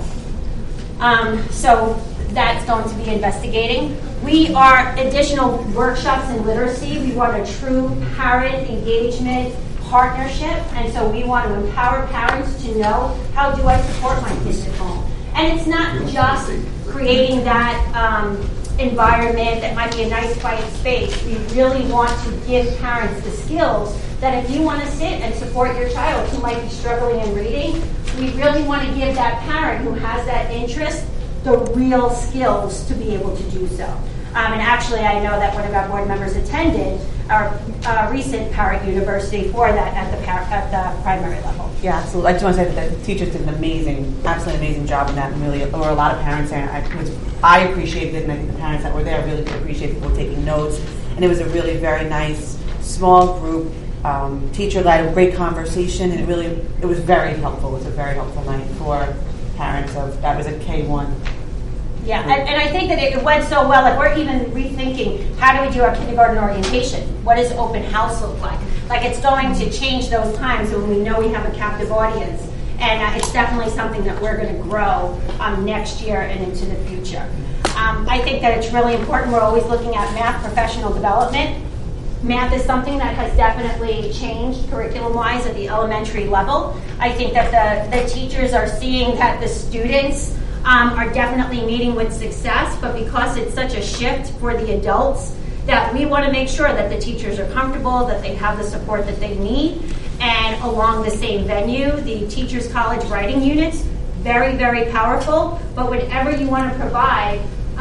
So that's going to be investigating. We are additional workshops in literacy. We want a true parent engagement partnership, and so we want to empower parents to know, how do I support my kids at home? And it's not just creating that environment that might be a nice quiet space. We really want to give parents the skills that if you want to sit and support your child who might be struggling in reading, we really want to give that parent who has that interest the real skills to be able to do so. And actually, I know that one of our board members attended our recent Parrott University for that at the primary level. Yeah, absolutely. I just want to say that the teachers did an absolutely amazing job in that, and really, there were a lot of parents there. I appreciated it, and I think the parents that were there really did appreciate people taking notes. And it was a really very nice, small group, teacher-led, great conversation, and it was very helpful. It was a very helpful night for parents that was a K-1. Yeah, and I think that it went so well. Like, we're even rethinking, how do we do our kindergarten orientation? What does open house look like? Like, it's going to change those times when we know we have a captive audience. And it's definitely something that we're going to grow next year and into the future. I think that it's really important. We're always looking at math professional development. Math is something that has definitely changed curriculum-wise at the elementary level. I think that the teachers are seeing that the students are definitely meeting with success, but because it's such a shift for the adults, that we want to make sure that the teachers are comfortable, that they have the support that they need. And along the same venue, the Teachers College writing units, very, very powerful, but whenever you want to provide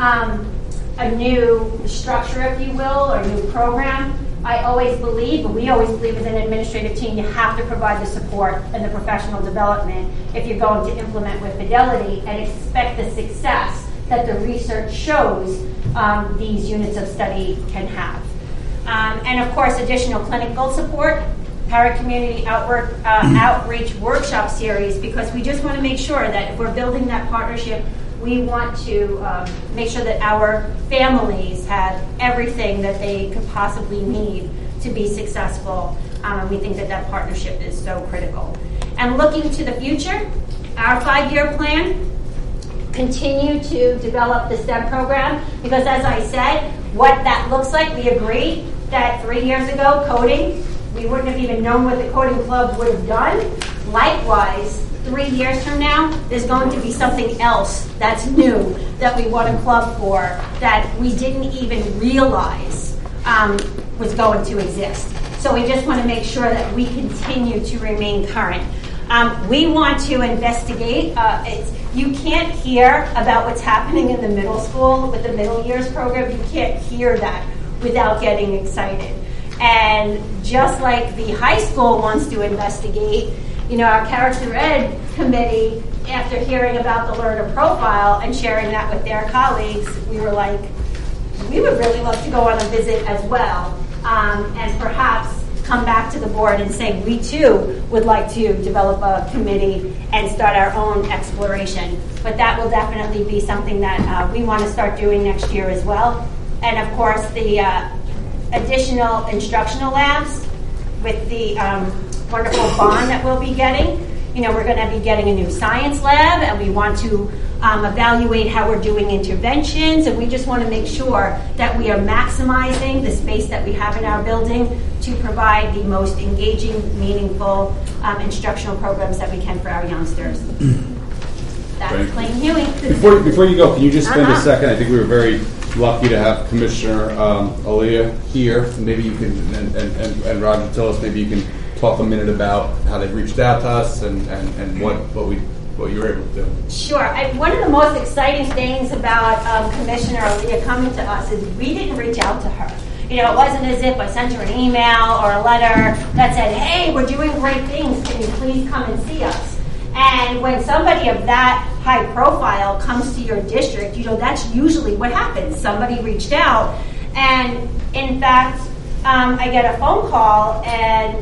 a new structure, if you will, or a new program, we always believe as an administrative team, you have to provide the support and the professional development if you're going to implement with fidelity and expect the success that the research shows these units of study can have. And of course, additional clinical support, Parrott Community Outreach Workshop Series, because we just want to make sure that if we're building that partnership, we want to make sure that our families have everything that they could possibly need to be successful. And we think that that partnership is so critical. And looking to the future, our 5-year plan, continue to develop the STEM program, because as I said, what that looks like, we agree that 3 years ago, coding, we wouldn't have even known what the coding club would have done. Likewise, 3 years from now, there's going to be something else that's new that we want a club for that we didn't even realize was going to exist. So we just want to make sure that we continue to remain current. We want to investigate. You can't hear about what's happening in the middle school with the middle years program. You can't hear that without getting excited. And just like the high school wants to investigate, our Character Ed committee, after hearing about the learner profile and sharing that with their colleagues, we were like, we would really love to go on a visit as well, and perhaps come back to the board and say we too would like to develop a committee and start our own exploration. But that will definitely be something that we want to start doing next year as well. And of course, the additional instructional labs with the wonderful bond that we'll be getting. we're going to be getting a new science lab, and we want to evaluate how we're doing interventions, and we just want to make sure that we are maximizing the space that we have in our building to provide the most engaging, meaningful instructional programs that we can for our youngsters. That's plain Huey. Before you go, can you just spend a second? I think we were very lucky to have Commissioner Aaliyah here. Maybe you can, and Roger, tell us, maybe you can talk a minute about how they reached out to us and what you were able to do. Sure. One of the most exciting things about Commissioner Aaliyah coming to us is we didn't reach out to her. It wasn't as if I sent her an email or a letter that said, hey, we're doing great things. Can you please come and see us? And when somebody of that high profile comes to your district, that's usually what happens. Somebody reached out. And in fact, I get a phone call and,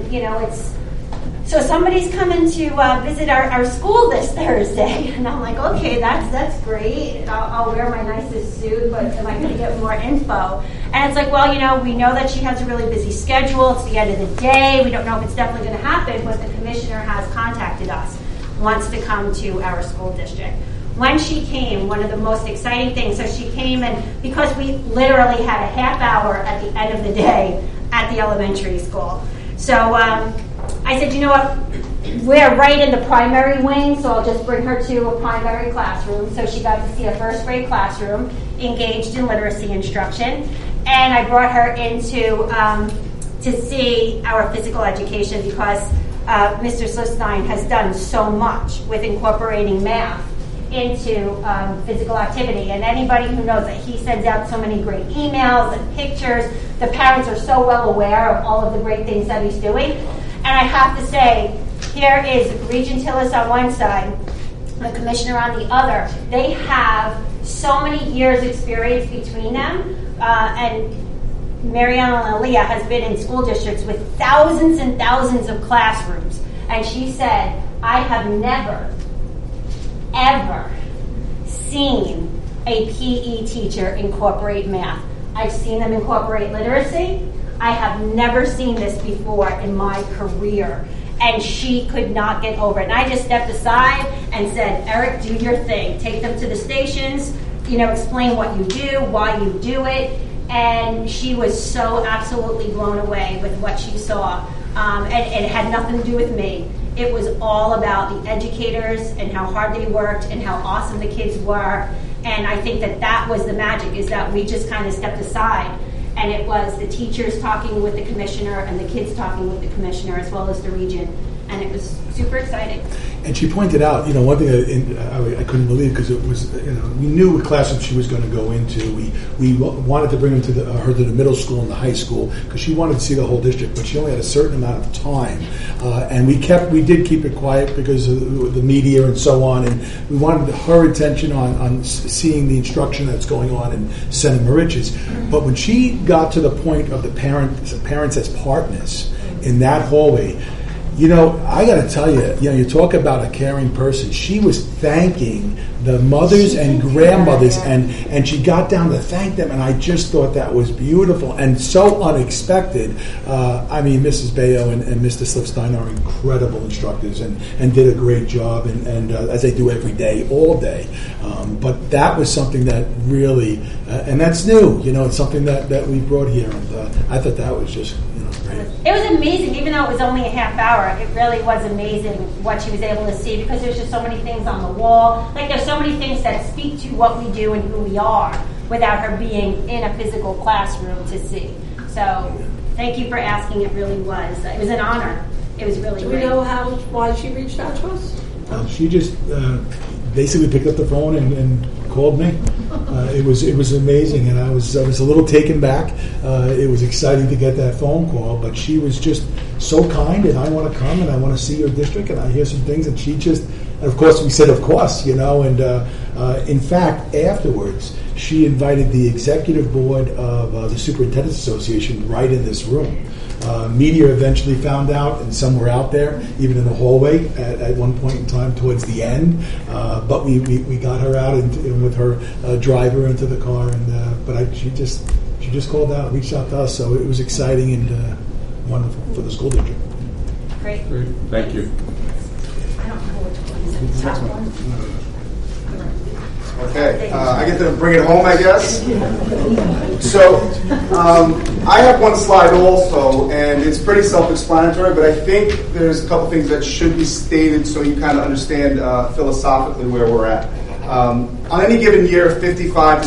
so somebody's coming to visit our school this Thursday. And I'm like, okay, that's great. I'll wear my nicest suit, but am I going to get more info? And it's like, well, we know that she has a really busy schedule. It's the end of the day. We don't know if it's definitely going to happen, but the commissioner has contacted us, wants to come to our school district. When she came, one of the most exciting things, so she came, and because we literally had a half hour at the end of the day at the elementary school. So I said, you know what, we're right in the primary wing, so I'll just bring her to a primary classroom. So she got to see a first grade classroom engaged in literacy instruction. And I brought her into to see our physical education because Mr. Slipstein has done so much with incorporating math into physical activity. And anybody who knows that he sends out so many great emails and pictures, the parents are so well aware of all of the great things that he's doing. And I have to say, here is Regent Tillis on one side, the commissioner on the other. They have so many years experience between them. And Mariana Aaliyah has been in school districts with thousands and thousands of classrooms. And she said, I have never, ever seen a PE teacher incorporate math. I've seen them incorporate literacy. I have never seen this before in my career. And she could not get over it. And I just stepped aside and said, Eric, do your thing. Take them to the stations, explain what you do, why you do it. And she was so absolutely blown away with what she saw. And it had nothing to do with me. It was all about the educators and how hard they worked and how awesome the kids were. And I think that was the magic, is that we just kind of stepped aside. And it was the teachers talking with the commissioner and the kids talking with the commissioner as well as the region. And it was super exciting. And she pointed out, one thing I couldn't believe, because it was, we knew what classroom she was going to go into. We wanted to bring her to the middle school and the high school because she wanted to see the whole district, but she only had a certain amount of time. And we did keep it quiet because of the media and so on. And we wanted her attention on seeing the instruction that's going on in Senator Moriches. But when she got to the point of the parents as partners in that hallway, I got to tell you, you talk about a caring person. She was thanking the mothers and grandmothers, and she got down to thank them, and I just thought that was beautiful and so unexpected. Mrs. Bayo and Mr. Slipstein are incredible instructors and did a great job, and as they do every day, all day. But that was something that really, and that's new, it's something that we brought here, and I thought that was just, great. It was amazing, even though it was only a half hour. It really was amazing what she was able to see, because there's just so many things on the wall. Like, there's so many things that speak to what we do and who we are without her being in a physical classroom to see. So thank you for asking. It really was. It was an honor. It was really great. Do we know why she reached out to us? She just basically picked up the phone and called me. It was amazing, and I was a little taken back. It was exciting to get that phone call, but she was just so kind, and I want to come, and I want to see your district, and I hear some things, and she just, and of course we said, of course, and in fact, afterwards, she invited the executive board of the Superintendent's Association right in this room. Media eventually found out, and some were out there, even in the hallway at one point in time towards the end. But we got her out and with her driver into the car, and she just called out, reached out to us, so it was exciting and wonderful for the school district. Great. Thank you. I don't Okay, I get to bring it home, I guess. So, I have one slide also, and it's pretty self-explanatory, but I think there's a couple things that should be stated so you kind of understand philosophically where we're at. On any given year, 55 to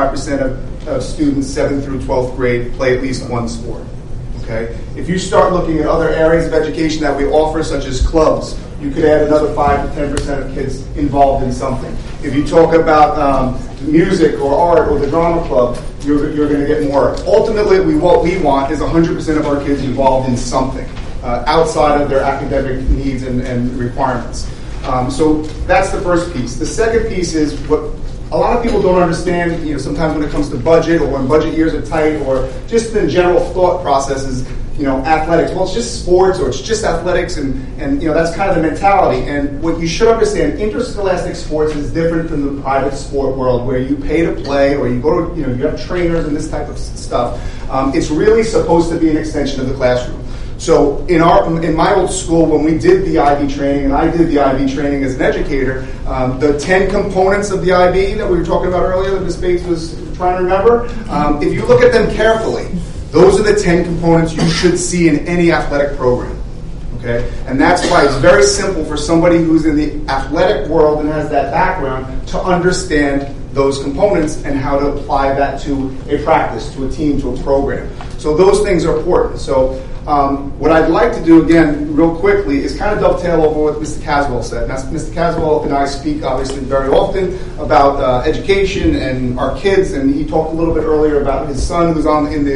65% of students 7th through 12th grade play at least one sport. Okay? If you start looking at other areas of education that we offer, such as clubs, you could add another 5 to 10% of kids involved in something. If you talk about music or art or the drama club, you're going to get more. Ultimately, what we want is 100% of our kids involved in something outside of their academic needs and requirements. So that's the first piece. The second piece is what a lot of people don't understand, sometimes when it comes to budget or when budget years are tight or just in general thought processes, athletics. Well, it's just sports or it's just athletics and that's kind of the mentality. And what you should understand, interscholastic sports is different from the private sport world where you pay to play or you go to, you have trainers and this type of stuff. It's really supposed to be an extension of the classroom. So in my old school, when we did the IB training, and I did the IB training as an educator, the 10 components of the IB that we were talking about earlier that Ms. Bates was trying to remember, if you look at them carefully, those are the 10 components you should see in any athletic program. Okay? And that's why it's very simple for somebody who's in the athletic world and has that background to understand those components and how to apply that to a practice, to a team, to a program. So those things are important. So what I'd like to do, again, real quickly, is kind of dovetail over what Mr. Caswell said. Now, Mr. Caswell and I speak, obviously, very often about education and our kids, and he talked a little bit earlier about his son who's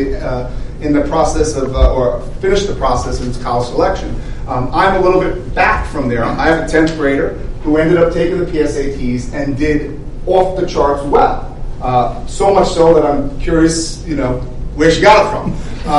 in the process of, or finished the process of his college selection. I'm a little bit back from there. I have a 10th grader who ended up taking the PSATs and did off the charts well. So much so that I'm curious, where she got it from.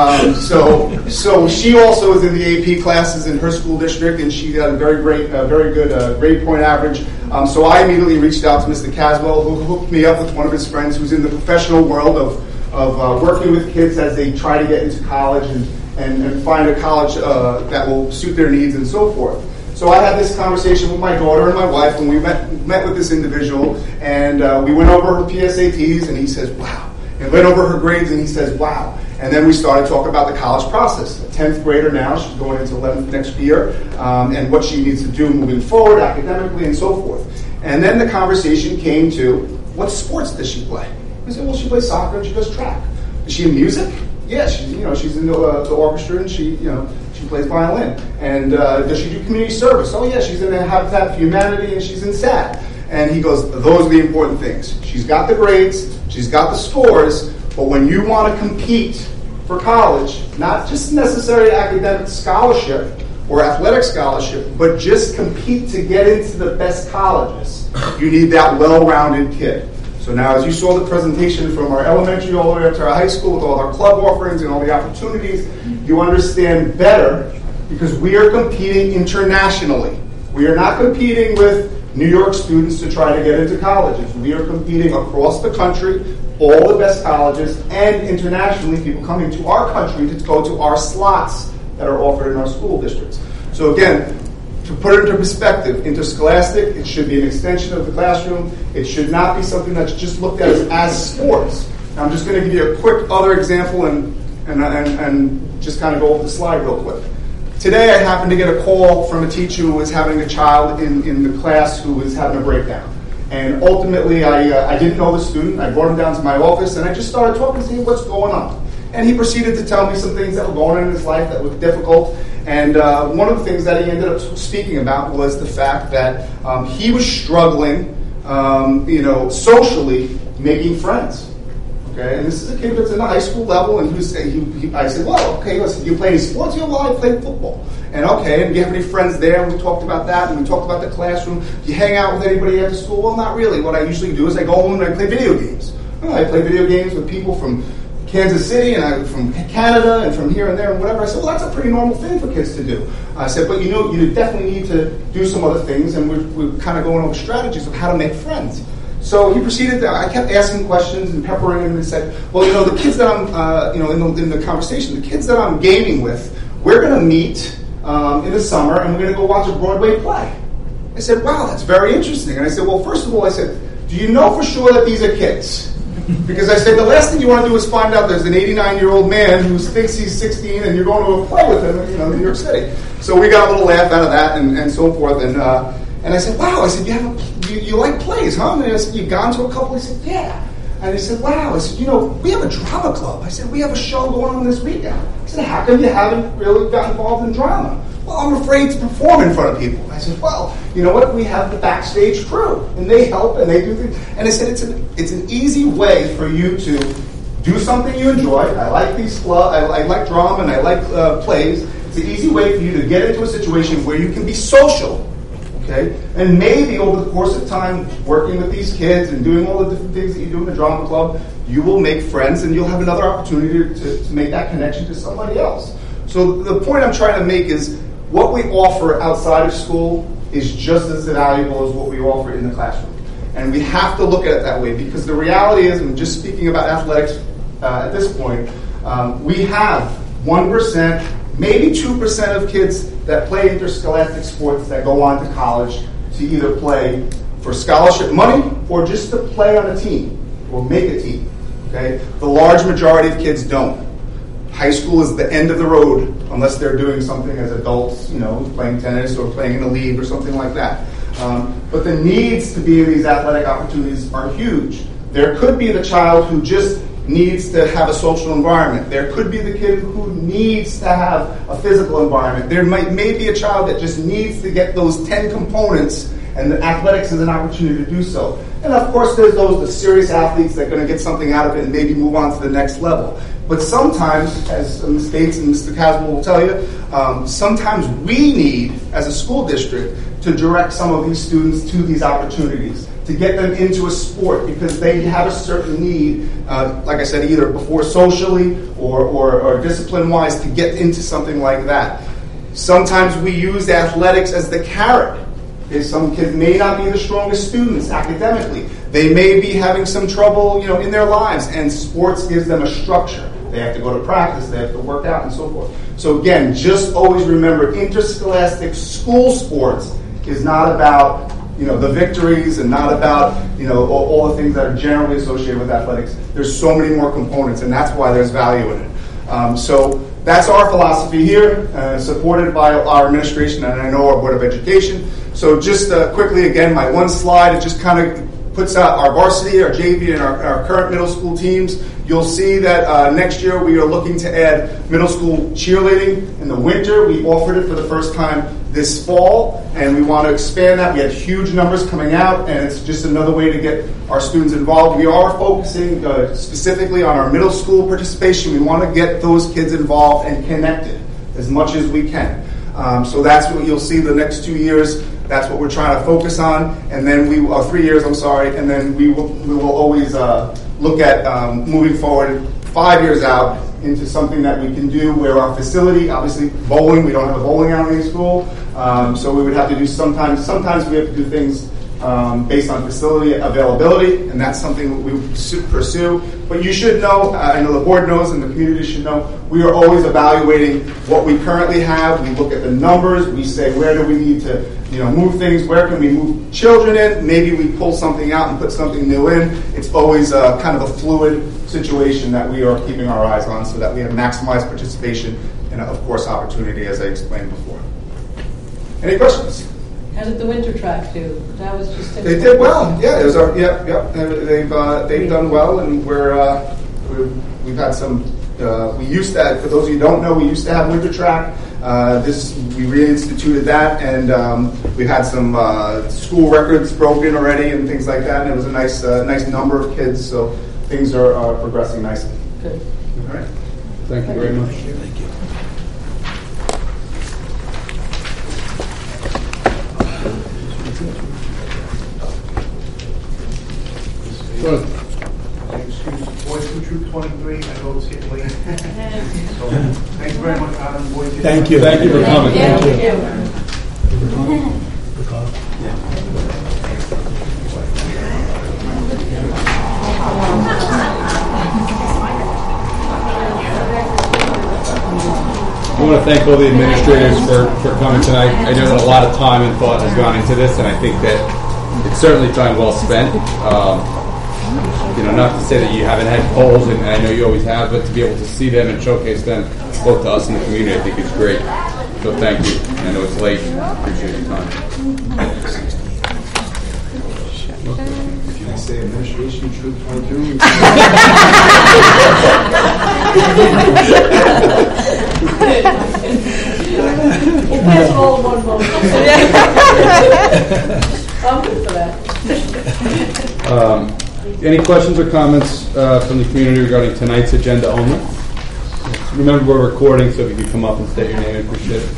So she also is in the AP classes in her school district, and she got a very good grade point average. So I immediately reached out to Mr. Caswell, who hooked me up with one of his friends who's in the professional world of working with kids as they try to get into college and find a college that will suit their needs and so forth. So I had this conversation with my daughter and my wife, and we met with this individual, and we went over her PSATs, and he says, wow. And went over her grades, and he says, wow. And then we started talking about the college process. A 10th grader now, she's going into 11th next year, and what she needs to do moving forward academically and so forth. And then the conversation came to, what sports does she play? I said, well, she plays soccer and she does track. Is she in music? Yeah, she's in the orchestra and she plays violin. And does she do community service? Oh yeah, she's in Habitat for Humanity and she's in SAD. And he goes, those are the important things. She's got the grades, she's got the scores, but when you want to compete for college, not just necessarily academic scholarship or athletic scholarship, but just compete to get into the best colleges, you need that well-rounded kid. So now, as you saw the presentation from our elementary all the way up to our high school with all our club offerings and all the opportunities, you understand better because we are competing internationally. We are not competing with New York students to try to get into colleges. We are competing across the country, all the best colleges, and internationally, people coming to our country to go to our slots that are offered in our school districts. So again, to put it into perspective, interscholastic, it should be an extension of the classroom. It should not be something that's just looked at as sports. Now, I'm just going to give you a quick other example and just kind of go over the slide real quick. Today, I happened to get a call from a teacher who was having a child in the class who was having a breakdown. And ultimately, I didn't know the student. I brought him down to my office, and I just started talking to him, what's going on? And he proceeded to tell me some things that were going on in his life that were difficult. And one of the things that he ended up speaking about was the fact that he was struggling, socially making friends. Okay, and this is a kid that's in the high school level, and I said, well, okay, listen, you play any sports? Well, I play football. And okay, and do you have any friends there? And we talked about that, and we talked about the classroom. Do you hang out with anybody after school? Well, not really. What I usually do is I go home and I play video games. I play video games with people from Kansas City, and I'm from Canada, and from here and there, and whatever. I said, well, that's a pretty normal thing for kids to do. I said, but you definitely need to do some other things, and we're kind of going over strategies of how to make friends. So he proceeded. I kept asking questions and peppering him, and said, well, the kids that I'm, in the conversation, the kids that I'm gaming with, we're going to meet in the summer, and we're going to go watch a Broadway play. I said, wow, that's very interesting. And I said, well, first of all, I said, do you know for sure that these are kids? Because I said, the last thing you want to do is find out there's an 89-year-old man who thinks he's 16 and you're going to play with him in New York City. So we got a little laugh out of that and so forth. And I said, wow. I said, you like plays, huh? And I said, you've gone to a couple? He said, yeah. And he said, wow. I said, we have a drama club. I said, we have a show going on this weekend. I said, how come you haven't really got involved in drama? Well, I'm afraid to perform in front of people. I said, well, you know what? We have the backstage crew, and they help, and they do things. And I said, it's an easy way for you to do something you enjoy. I like I like drama, and I like plays. It's an easy way for you to get into a situation where you can be social, okay? And maybe over the course of time, working with these kids and doing all the different things that you do in the drama club, you will make friends, and you'll have another opportunity to make that connection to somebody else. So the point I'm trying to make is, what we offer outside of school is just as valuable as what we offer in the classroom. And we have to look at it that way, because the reality is, and just speaking about athletics at this point, we have 1%, maybe 2% of kids that play interscholastic sports that go on to college to either play for scholarship money or just to play on a team or make a team. Okay? The large majority of kids don't. High school is the end of the road unless they're doing something as adults, playing tennis or playing in a league or something like that. But the needs to be in these athletic opportunities are huge. There could be the child who just needs to have a social environment. There could be the kid who needs to have a physical environment. There may be a child that just needs to get those 10 components, and the athletics is an opportunity to do so. And of course, there's the serious athletes that are going to get something out of it and maybe move on to the next level. But sometimes, as Ms. States and Mr. Caswell will tell you, sometimes we need, as a school district, to direct some of these students to these opportunities, to get them into a sport, because they have a certain need, like I said, either before socially or discipline-wise, to get into something like that. Sometimes we use athletics as the carrot. Okay, some kids may not be the strongest students academically. They may be having some trouble, in their lives, and sports gives them a structure. They have to go to practice, they have to work out, and so forth. So again, just always remember, interscholastic school sports is not about, the victories and not about, all the things that are generally associated with athletics. There's so many more components, and that's why there's value in it. So that's our philosophy here, supported by our administration and I know our Board of Education. So just quickly, again, my one slide, it just kind of puts out our varsity, our JV, and our current middle school teams. You'll see that next year we are looking to add middle school cheerleading in the winter. We offered it for the first time this fall, and we want to expand that. We had huge numbers coming out, and it's just another way to get our students involved. We are focusing specifically on our middle school participation. We want to get those kids involved and connected as much as we can. So that's what you'll see the next 2 years. That's what we're trying to focus on, and then 3 years. And then we will always look at moving forward 5 years out into something that we can do where our facility, obviously bowling, we don't have a bowling alley in school, so we would have to do sometimes we have to do things based on facility availability, and that's something we pursue. But you should know, I know the board knows and the community should know, we are always evaluating what we currently have. We look at the numbers, we say where do we need to move things, where can we move children in, maybe we pull something out and put something new in. It's always kind of a fluid situation that we are keeping our eyes on so that we have maximized participation and, of course, opportunity, as I explained before. Any questions? How did the winter track do? That was just They did well. Yeah, it was they've done well, and we've had some. We used to, for those of you who don't know, we used to have winter track. We reinstituted that, and we've had some school records broken already and things like that. And it was a nice number of kids, so things are progressing nicely. Good. All right. Thank you very much. Thank you. Good. Boys from Troop 23, I go to skip late. So, thank you very much, Adam. Boys, Thank you. Thank you for coming. Thank you. I want to thank all the administrators for coming tonight. I know that a lot of time and thought has gone into this, and I think that it's certainly time well spent. Not to say that you haven't had polls, and I know you always have, but to be able to see them and showcase them both to us and the community, I think is great. So thank you. I know it's late. Appreciate your time. Can I say administration troop 22? That's all one vote. I'm good for that. Any questions or comments from the community regarding tonight's agenda only? Remember, we're recording, so if you could come up and state your name, I appreciate it.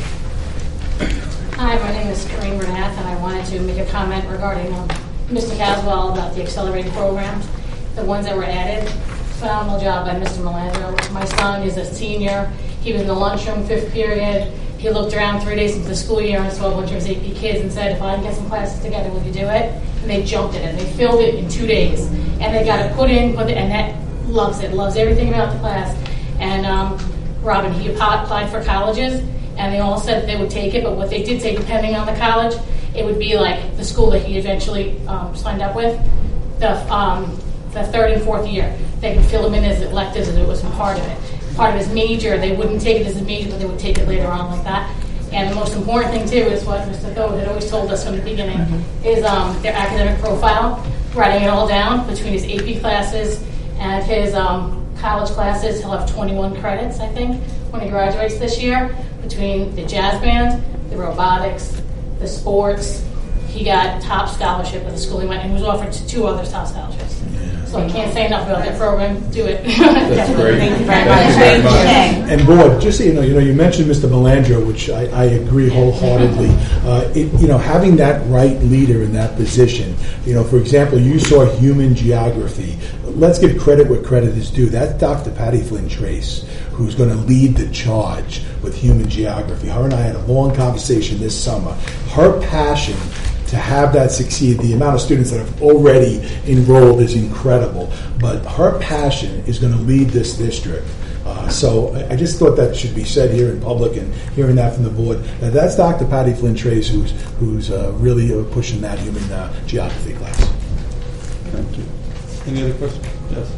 Hi, my name is Corinne Renath, and I wanted to make a comment regarding Mr. Caswell about the accelerated programs, the ones that were added. Phenomenal job by Mr. Melandro. My son is a senior. He was in the lunchroom, 5th period. He looked around 3 days into the school year and saw a bunch of his AP kids and said, if I can get some classes together, will you do it? And they jumped it, and they filled it in 2 days. And they got it put in, and that loves it, loves everything about the class. And Robin, he applied for colleges, and they all said that they would take it, but what they did say, depending on the college, it would be like the school that he eventually signed up with, the 3rd and 4th year. They could fill him in as electives, and it wasn't part of it. Part of his major, they wouldn't take it as a major, but they would take it later on like that. And the most important thing, too, is what Mr. Tho had always told us from the beginning, is their academic profile, writing it all down between his AP classes and his college classes. He'll have 21 credits, I think, when he graduates this year, between the jazz band, the robotics, the sports. He got top scholarship at the school he went, and he was offered 2 other top scholarships. So I can't say enough about that program. Do it. That's great. Thank you very much. And board, just so you know, you mentioned Mr. Melandro, which I agree wholeheartedly. Having that right leader in that position. For example, you saw human geography. Let's give credit where credit is due. That's Dr. Patty Flynn Trace, who's going to lead the charge with human geography. Her and I had a long conversation this summer. Her passion to have that succeed, the amount of students that have already enrolled is incredible. But her passion is going to lead this district. So I just thought that should be said here in public, and hearing that from the board. That's Dr. Patty Flynn Trace, who's really pushing that human geography class. Thank you. Any other questions? Yes.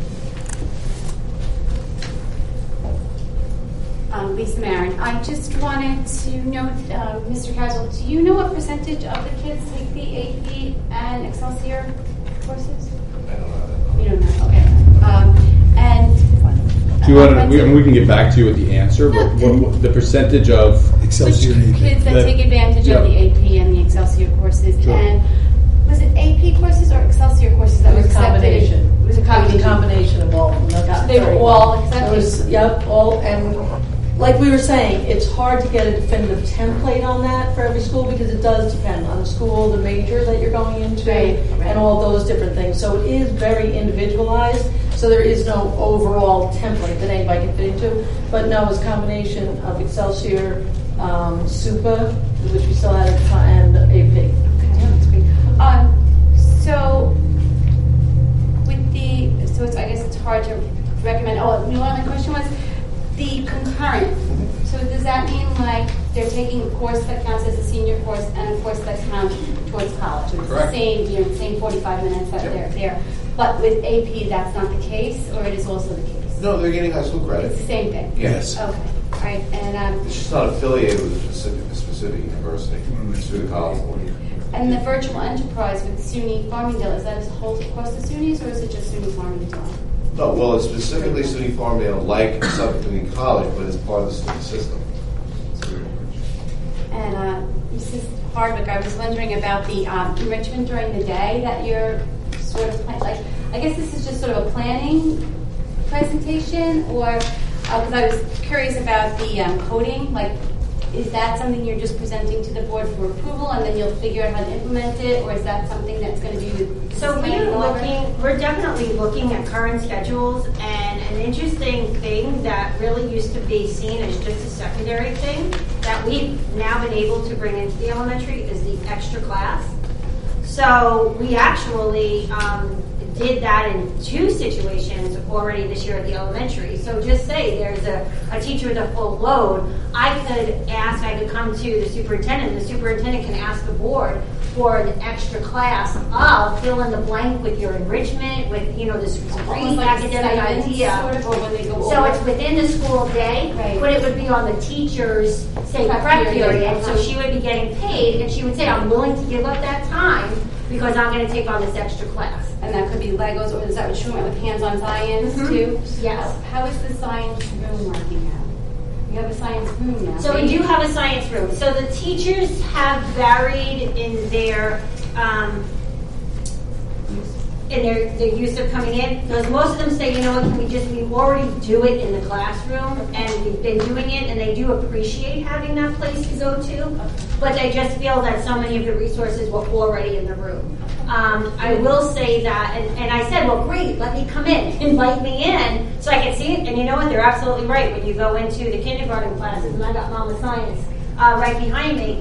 Lisa Marin. I just wanted to know, Mr. Caswell, do you know what percentage of the kids take the AP and Excelsior courses? I don't know that. You don't know, okay. Do you want to? We can get back to you with the answer. But what the percentage of Excelsior kids that take advantage of the AP and the Excelsior courses? Sure. And was it AP courses or Excelsior courses that It was were accepted? combination. It was a combination. Combination of all of them. They were all accepted. All, and like we were saying, it's hard to get a definitive template on that for every school because it does depend on the school, the major that you're going into, and all those different things. So it is very individualized. So there is no overall template that anybody can fit into. But no, it's a combination of Excelsior, SUPA, which we still had, and AP. So I guess it's hard to recommend. Oh, my other question was the concurrent. So does that mean like they're taking a course that counts as a senior course and a course that counts towards college? It's Correct. the same 45 minutes that they're there. But with AP, that's not the case, or it is also the case? No, they're getting high school credit. It's the same thing. Yes. Okay. All right. And It's just not affiliated with a specific university. It's through the college. and the virtual enterprise with SUNY Farmingdale, is that across the SUNYs, or is it just SUNY Farmingdale? No, well, it's specifically SUNY Farmingdale, like Suffolk Community College, but it's part of the student system. And Mrs. Hardwick, I was wondering about the enrichment during the day that you're sort of I guess this is just sort of a planning presentation, or because I was curious about the coding. Is that something you're just presenting to the board for approval, and then you'll figure out how to implement it, or is that something that's going to be with? So we're definitely looking at current schedules, and an interesting thing that really used to be seen as just a secondary thing that we've now been able to bring into the elementary is the extra class. So we actually did that in 2 situations already this year at the elementary. So just say there's a teacher with a full load, I could come to the superintendent can ask the board for an extra class of fill in the blank with your enrichment, with, this great like academic idea. Sort of, or when they go So over. it's within the school day, Right. but it would be on the teacher's, say, Prep prep period. period. So she would be getting paid, and she would say, I'm willing to give up that time because I'm going to take on this extra class. And that could be Legos, or is that what you meant with hands-on science Mhm. too? Yes. How is the science room working out? You have a science room now. So we do have a science room. So the teachers have varied in their use of coming in. Because most of them say, you know what, we already do it in the classroom, and we've been doing it, and they do appreciate having that place to go to. But they just feel that so many of the resources were already in the room. I will say that, and I said, well, great, let me come in, invite me in, so I can see it. And you know what? They're absolutely right. When you go into the kindergarten classes, and I got Mama Science right behind me,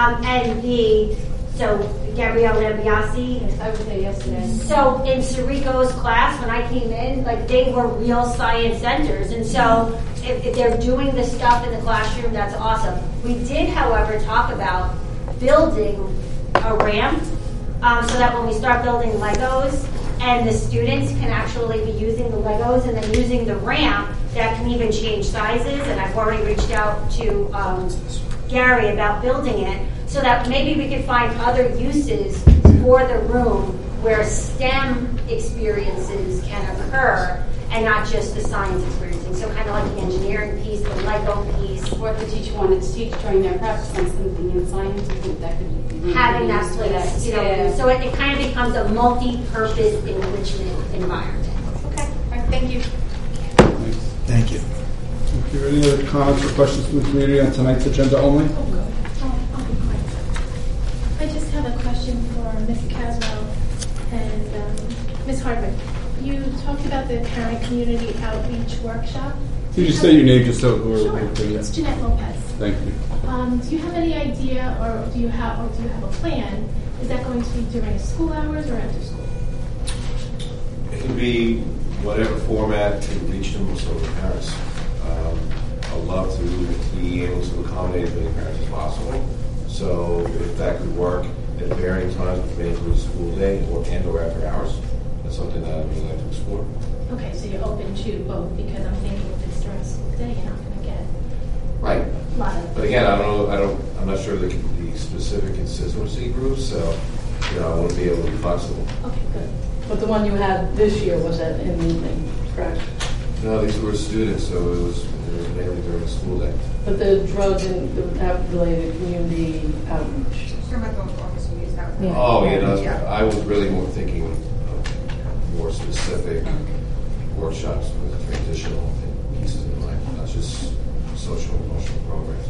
so Gabrielle Lambiasi. I was there yesterday. So in Sirico's class, when I came in, they were real science centers, and so if they're doing the stuff in the classroom, that's awesome. We did, however, talk about building a ramp. So that when we start building Legos and the students can actually be using the Legos and then using the ramp, that can even change sizes. And I've already reached out to Gary about building it so that maybe we could find other uses for the room where STEM experiences can occur and not just the science experiencing. So kind of like the engineering piece, the Lego piece. Or if the teacher wanted to teach during their prep, something in science, I think that could be Having that used for place, Yeah. so it kind of becomes a multi-purpose enrichment environment. Okay, all right, thank you. Thank you. If there are any other comments or questions from the community on tonight's agenda only? I just have a question for Ms. Caswell and Ms. Hardwick. You talked about the parent community outreach workshop. Can you just say your name just so we're Sure. clear? It's Jeanette Lopez. Thank you. Do you have any idea, or do you have a plan? Is that going to be during school hours or after school? It can be whatever format to reach them, so the parents. I'd love to be able to accommodate as many parents as possible. So if that could work at varying times, maybe through the school day or after hours, that's something that I'd really like to explore. Okay, so you're open to both, because I'm thinking if it's during school day, you're not going to get Right. a lot of. But again, I'm not sure the specific constituency groups, so I want to be able to be flexible. Okay, good. But the one you had this year was in the evening, correct? No, these were students, so it was mainly during the school day. But the drug and the related community outreach. Yeah. Oh, I was really more thinking of more specific workshops with transitional pieces in mind, not just social and emotional programs.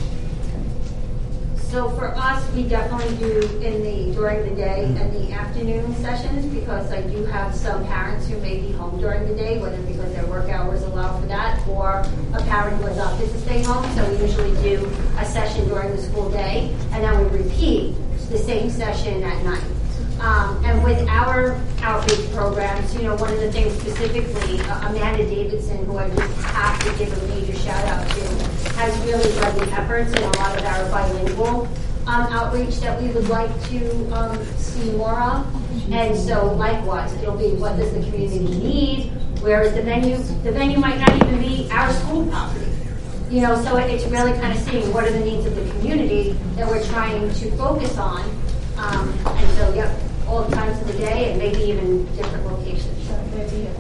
So for us, we definitely do during the day and the afternoon sessions, because I do have some parents who may be home during the day, whether because their work hours allow for that, or a parent who has opted to stay home. So we usually do a session during the school day, and then we repeat the same session at night. And with our outreach programs, one of the things specifically, Amanda Davidson, who I just have to give a major shout out to, has really led the efforts in a lot of our bilingual outreach that we would like to see more of. And so likewise, it'll be what does the community need, where is the venue? The venue might not even be our school property. So it's really kind of seeing what are the needs of the community that we're trying to focus on. And so, yep, all times of the day and maybe even different locations. Good idea.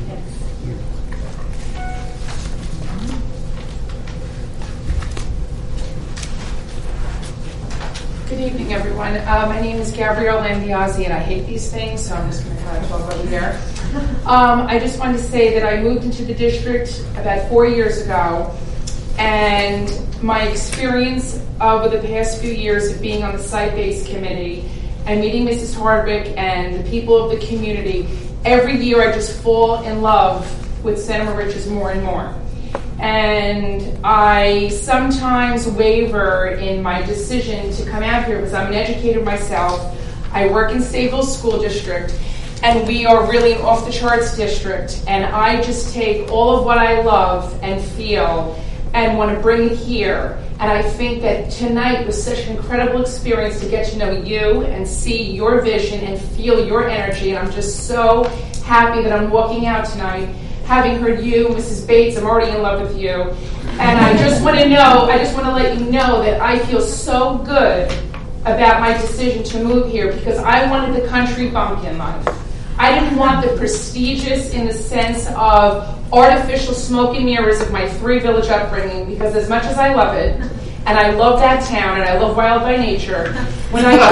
Good evening, everyone. My name is Gabrielle Lambiasi, and I hate these things, so I'm just going to try to talk over here. I just wanted to say that I moved into the district about 4 years ago, and my experience over the past few years of being on the site-based committee and meeting Mrs. Hardwick and the people of the community, every year I just fall in love with Santa Mauritius more and more. And I sometimes waver in my decision to come out here because I'm an educator myself. I work in Sayville School District, and we are really an off-the-charts district. And I just take all of what I love and feel and want to bring it here. And I think that tonight was such an incredible experience to get to know you and see your vision and feel your energy. And I'm just so happy that I'm walking out tonight, having heard you, Mrs. Bates. I'm already in love with you. And I just want to let you know that I feel so good about my decision to move here because I wanted the country bumpkin life. I didn't want the prestigious in the sense of artificial smoke and mirrors of my 3-village upbringing, because as much as I love it, and I love that town, and I love Wild by Nature, when I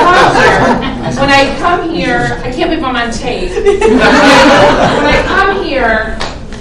come here, I can't believe I'm on tape. When I come here,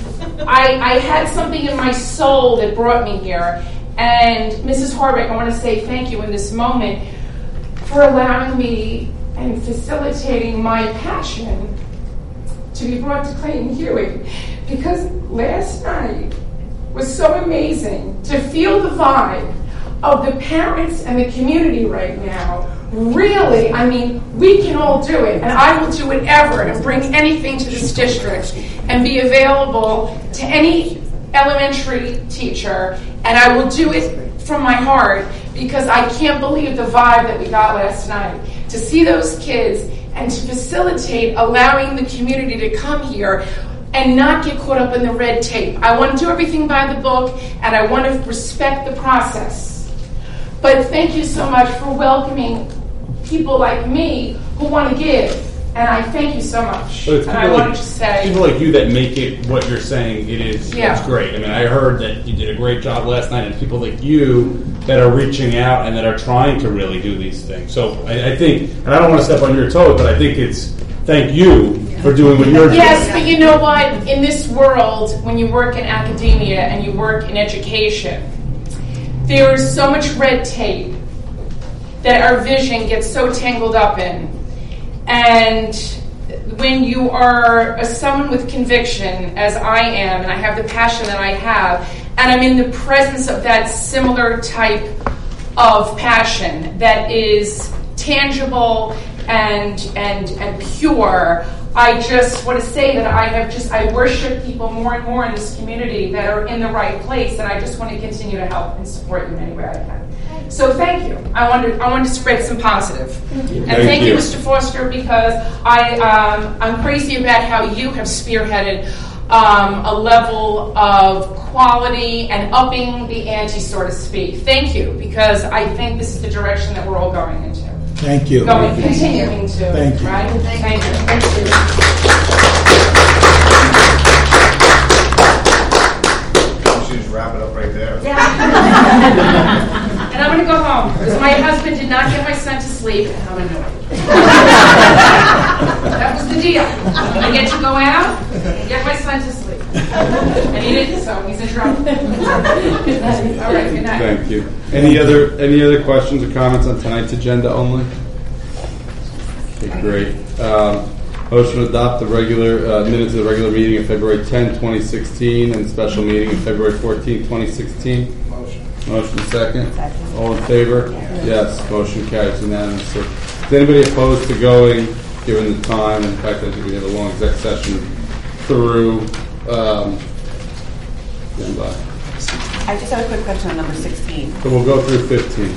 I had something in my soul that brought me here. And Mrs. Harbeck, I want to say thank you in this moment for allowing me and facilitating my passion to be brought to Clayton Huey, because last night was so amazing to feel the vibe of the parents and the community right now. Really, I mean, we can all do it, and I will do whatever and bring anything to this district and be available to any elementary teacher, and I will do it from my heart because I can't believe the vibe that we got last night. To see those kids and to facilitate allowing the community to come here and not get caught up in the red tape. I want to do everything by the book, and I want to respect the process. But thank you so much for welcoming people like me who want to give, and I thank you so much. But it's and I wanted to say, people like you that make it what you're saying it is. Yeah. It's great. I mean, I heard that you did a great job last night, and people like you that are reaching out and that are trying to really do these things. So I think, and I don't want to step on your toes, but I think it's thank you for doing what you're doing. yes, but you know what? In this world, when you work in academia and you work in education, there is so much red tape that our vision gets so tangled up in. And when you are someone with conviction, as I am, and I have the passion that I have, and I'm in the presence of that similar type of passion that is tangible and pure, I just want to say that I worship people more and more in this community that are in the right place, and I just want to continue to help and support you in any way I can. So thank you. I wanted to spread some positive. And thank you, Mr. Foster, because I'm crazy about how you have spearheaded a level of quality and upping the ante, so to speak. Thank you, because I think this is the direction that we're all going into. Thank you. Continuing to. Thank you. Right? Thank you. You should just wrap it up right there. And I'm going to go home because my husband did not get my son to sleep, and I'm annoyed. That was the deal. I get to go out and get my son to sleep. And he didn't, so he's in trouble. All right, good night. Thank you. Any other questions or comments on tonight's agenda only? Okay, great. Motion to adopt the regular minutes of the regular meeting of February 10, 2016, and special meeting of February 14, 2016. Motion second. All in favor? Yes. Motion carries unanimously. Is anybody opposed to going, given the time, and the fact that I think we have a long exec session through? Stand by. I just have a quick question on number 16. So we'll go through 15.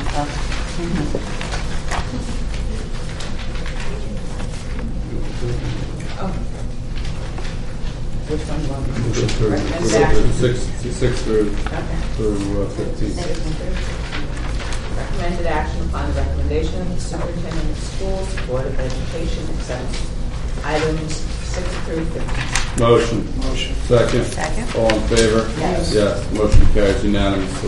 Which one do you want? We'll go through 6 through 15. Recommended action upon the recommendation of the superintendent of schools, Board of Education accepts items 6 through 15. Motion. Second. All in favor? Yes. Yes. Motion carries unanimously.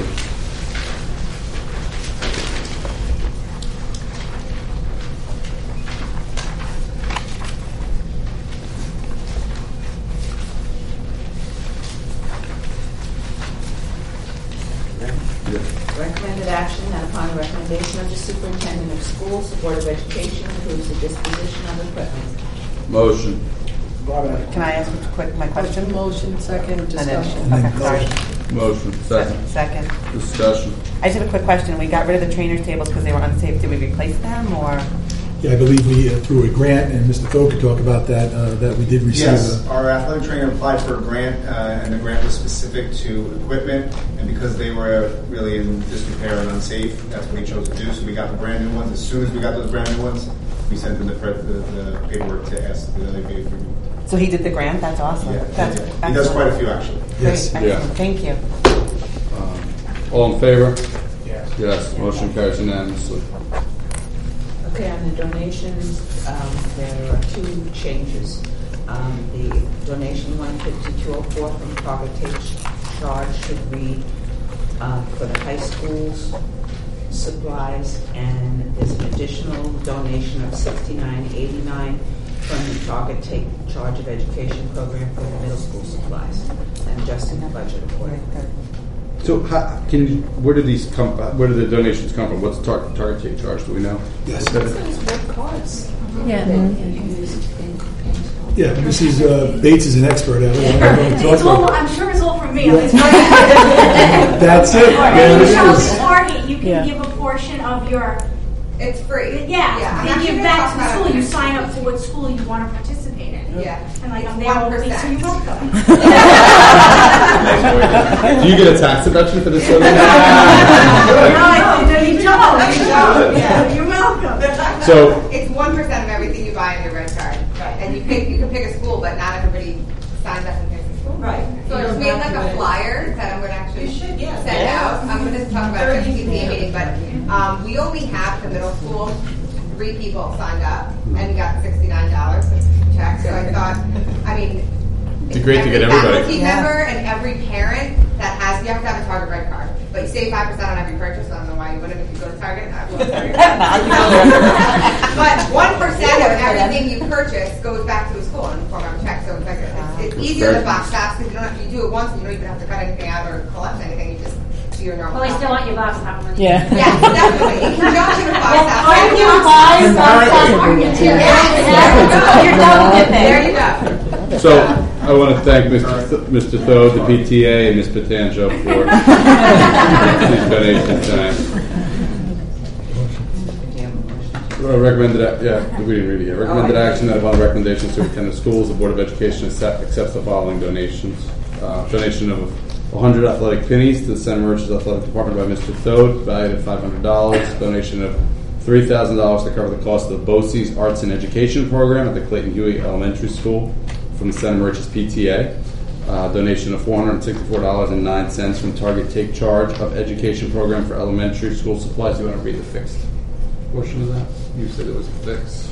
Recommended action that upon the recommendation of the superintendent of schools, the Board of Education approves the disposition of equipment. Motion. Can I ask my question? Motion, second, discussion. Okay, sorry. Motion. Second. Discussion. I just have a quick question. We got rid of the trainers' tables because they were unsafe. Did we replace them, or? Yeah, I believe we, through a grant, and Mr. Thor could talk about that, that we did receive. Yes, our athletic trainer applied for a grant, and the grant was specific to equipment, and because they were really in disrepair and unsafe, that's what he chose to do. So we got the brand new ones. As soon as we got those brand new ones, we sent them the paperwork to ask that they pay for. So he did the grant. That's awesome. Yeah, That's he does quite a few actually. Yes. Great. Excellent. Thank you. All in favor? Yes. Yes. Motion carries unanimously. Okay, on the donations, there are two changes. The donation 15204 from Target Take Charge should read for the high school's supplies, and there's an additional donation of $69.89 from the Target Take Charge of Education program for the middle school supplies. I'm adjusting the budget accordingly. So, where do these come? Where do the donations come from? What's Target Take Charge? Do we know? Yes. Red cards. Yeah. Yeah, Mrs. Bates is an expert at it. I'm sure it's all from me. That's it. You can give a portion of your. It's free. Yeah. I'm You give actually back gonna to the talk school. about You it. sign up for what school you want to participate in. Yeah. And like I'm It's there all week, 1%. so you're welcome. Do you get a tax deduction for this? No, you don't. Yeah, you're welcome. So it's 1% of everything you buy in your red card, and you can pick a school, but not everybody signs up and picks a school. Right. So I just made like a flyer that I'm going to actually send out. I'm going to talk about it at the PTA meeting, but we only have the middle school. 3 people signed up, and we got $69 check. So I thought, it'd be great to get everybody. Faculty member and every parent that has, you have to have a Target red card, but you save 5% on every purchase. So I don't know why you wouldn't if you go to Target. I will Target. But 1% of everything you purchase goes back to the school in the form of a check. So it's like it's easier to box tops because you do it once and you don't even have to cut anything out or collect anything. You just do your normal. Well, I still want your box top money. Yeah. Yes, definitely. In conjunction with box tops. There you go. So I want to thank Mr. Thode, the PTA, and Ms. Patanjo for these donations tonight. Recommended, we didn't read it yet. Recommended action that upon the recommendation of Superintendent of Schools, the Board of Education accepts the following donations. Donation of 100 athletic pennies to the Center Merchants Athletic Department by Mr. Thode, valued at $500. Donation of $3,000 to cover the cost of the BOCES Arts and Education Program at the Clayton Huey Elementary School from the Center Merchants PTA. Donation of $464.09 from Target Take Charge of Education Program for elementary school supplies. You want to read the fixed portion of that? You said it was fixed.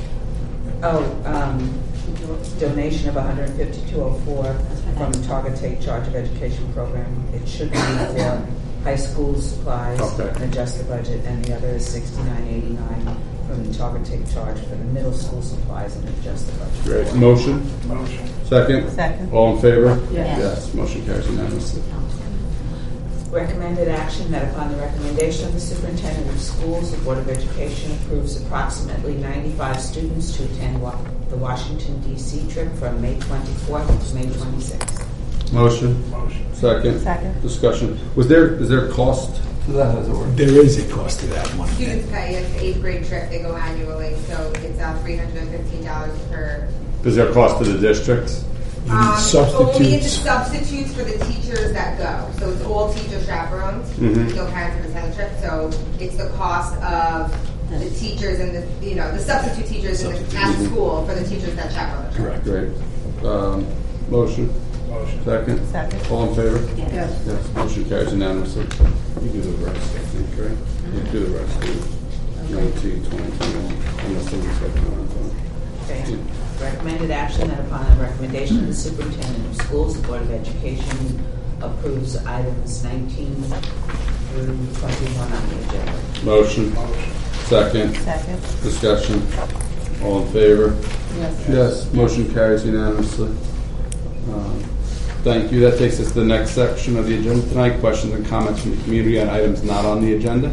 Donation of $152.04 from Target Take Charge of Education Program. It should be for high school supplies and adjust the budget, and the other is $69.89 from the Target Take Charge for the middle school supplies and adjust the budget. Great. Motion? Motion. Second? Second. All in favor? Yes. Yes. Motion carries unanimously. Recommended action that upon the recommendation of the Superintendent of Schools, the Board of Education approves approximately 95 students to attend the Washington, D.C. trip from May 24th to May 26th. Motion? Motion. Second? Second. Discussion. Is there a cost to that? How does it work? There is a cost to that one. Students pay. It's the 8th grade trip. They go annually, so it's $315 per. Is there a cost to the districts? Only it's substitutes for the teachers that go. So it's all teacher chaperones. Mhm. No parents have attended the trip. So it's the cost of the teachers and the substitute teachers at school for the teachers that chaperone the trip. Correct. Great. Motion? Motion. Second? Second. All in favor? Yes. Yes. Motion carries unanimously. You do the rest, I think, right? You do the rest. 19, 20, 21. Unless somebody's got comments on it. Okay. Recommended action that upon the recommendation of the Superintendent of Schools, the Board of Education approves items 19 through 21 on the agenda. Motion? Second? Second. Discussion? All in favor? Yes. Yes. Motion carries unanimously. Thank you. That takes us to the next section of the agenda tonight. Questions and comments from the community on items not on the agenda.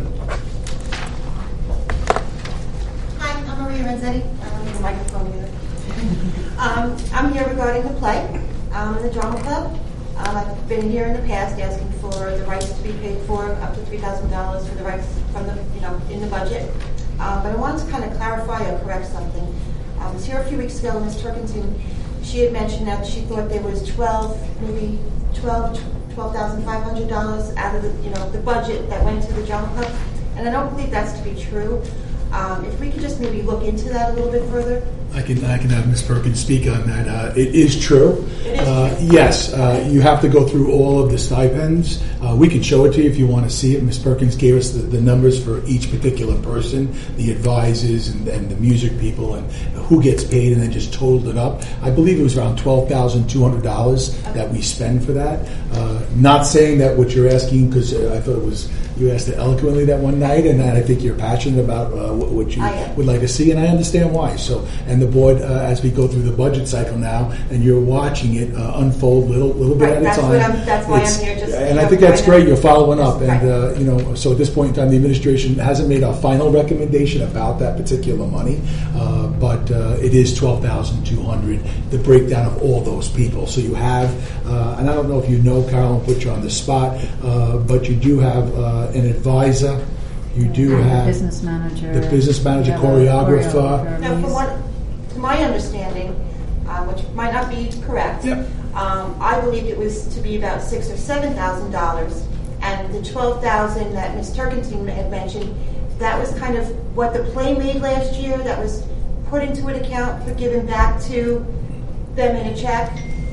Hi, I'm Maria Renzetti. I don't need a microphone here. I'm here regarding the play in the drama club. I've been here in the past asking for the rights to be paid for up to $3,000 for the rights from the in the budget. but I wanted to kind of clarify or correct something. I was here a few weeks ago, Ms. Turkington, she had mentioned that she thought there was $12,500 out of the budget that went to the drama club, and I don't believe that's to be true. If we could just maybe look into that a little bit further. I can have Ms. Perkins speak on that. It is true. It is true. Yes, you have to go through all of the stipends. We can show it to you if you want to see it. Ms. Perkins gave us the numbers for each particular person, the advisors and the music people, and who gets paid, and then just totaled it up. I believe it was around $12,200 that we spend for that. Not saying that what you're asking, because I thought it was, you asked it eloquently that one night, and I think you're passionate about what you would like to see, and I understand why. So, and the board, as we go through the budget cycle now, and you're watching it unfold little bit at a time. That's why I'm here. And I think that's great. You're following up, and so at this point in time, the administration hasn't made a final recommendation about that particular money, but it is $12,200. The breakdown of all those people. So you have, and I don't know if you know, Carol, I'll put you on the spot, but you do have an advisor. You do have the business manager, choreographer. Now, from my understanding, which might not be correct, I believed it was to be about $6,000 or $7,000, and the $12,000 that Ms. Turkington had mentioned, that was kind of what the play made last year. That was put into an account for giving back to them in a check.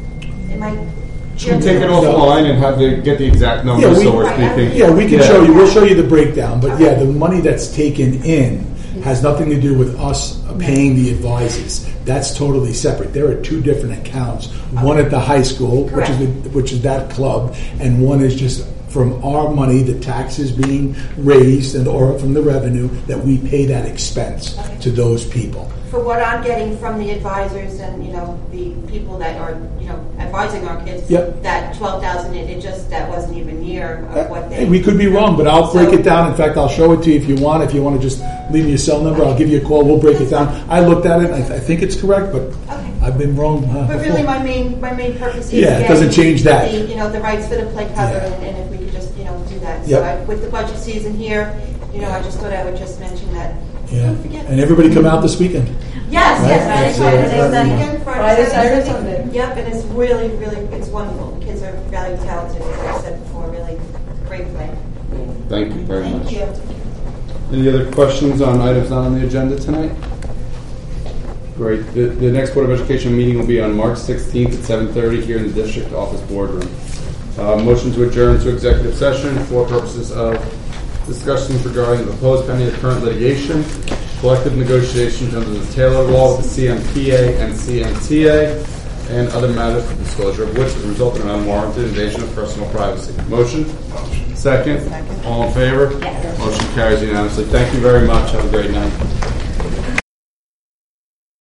Should we take it offline and have to get the exact numbers so we're speaking? Yeah, we can show you. We'll show you the breakdown. But the money that's taken in has nothing to do with us paying the advisors. That's totally separate. There are two different accounts. One at the high school, which is that club, and one is just from our money, the taxes being raised, or from the revenue that we pay that expense to those people. For what I'm getting from the advisors and the people that are advising our kids, that $12,000, that wasn't even near what they. We could be wrong, but I'll break it down. In fact, I'll show it to you if you want. If you want to just leave me a cell number, I'll give you a call. We'll break it down. I looked at it. I think it's correct, but I've been wrong. But really, my main purpose is it doesn't change that. The rights for the play cover, and if we could just do that. So with the budget season here, I just thought I would just mention that. Yeah, and everybody come out this weekend. Yes, Friday, Saturday, Sunday. Yep, and it's really, it's wonderful. The kids are very talented, as I said before. Really great play. Thank you very much. Thank you. Any other questions on items not on the agenda tonight? Great. The next Board of Education meeting will be on March 16th at 7:30 here in the district office boardroom. Motion to adjourn to executive session for purposes of discussions regarding the proposed pending of current litigation, collective negotiations under the Taylor Law with the CMPA and CMTA, and other matters for disclosure of which would result in an unwarranted invasion of personal privacy. Motion? Second? All in favor? Yes. Motion carries unanimously. Thank you very much. Have a great night.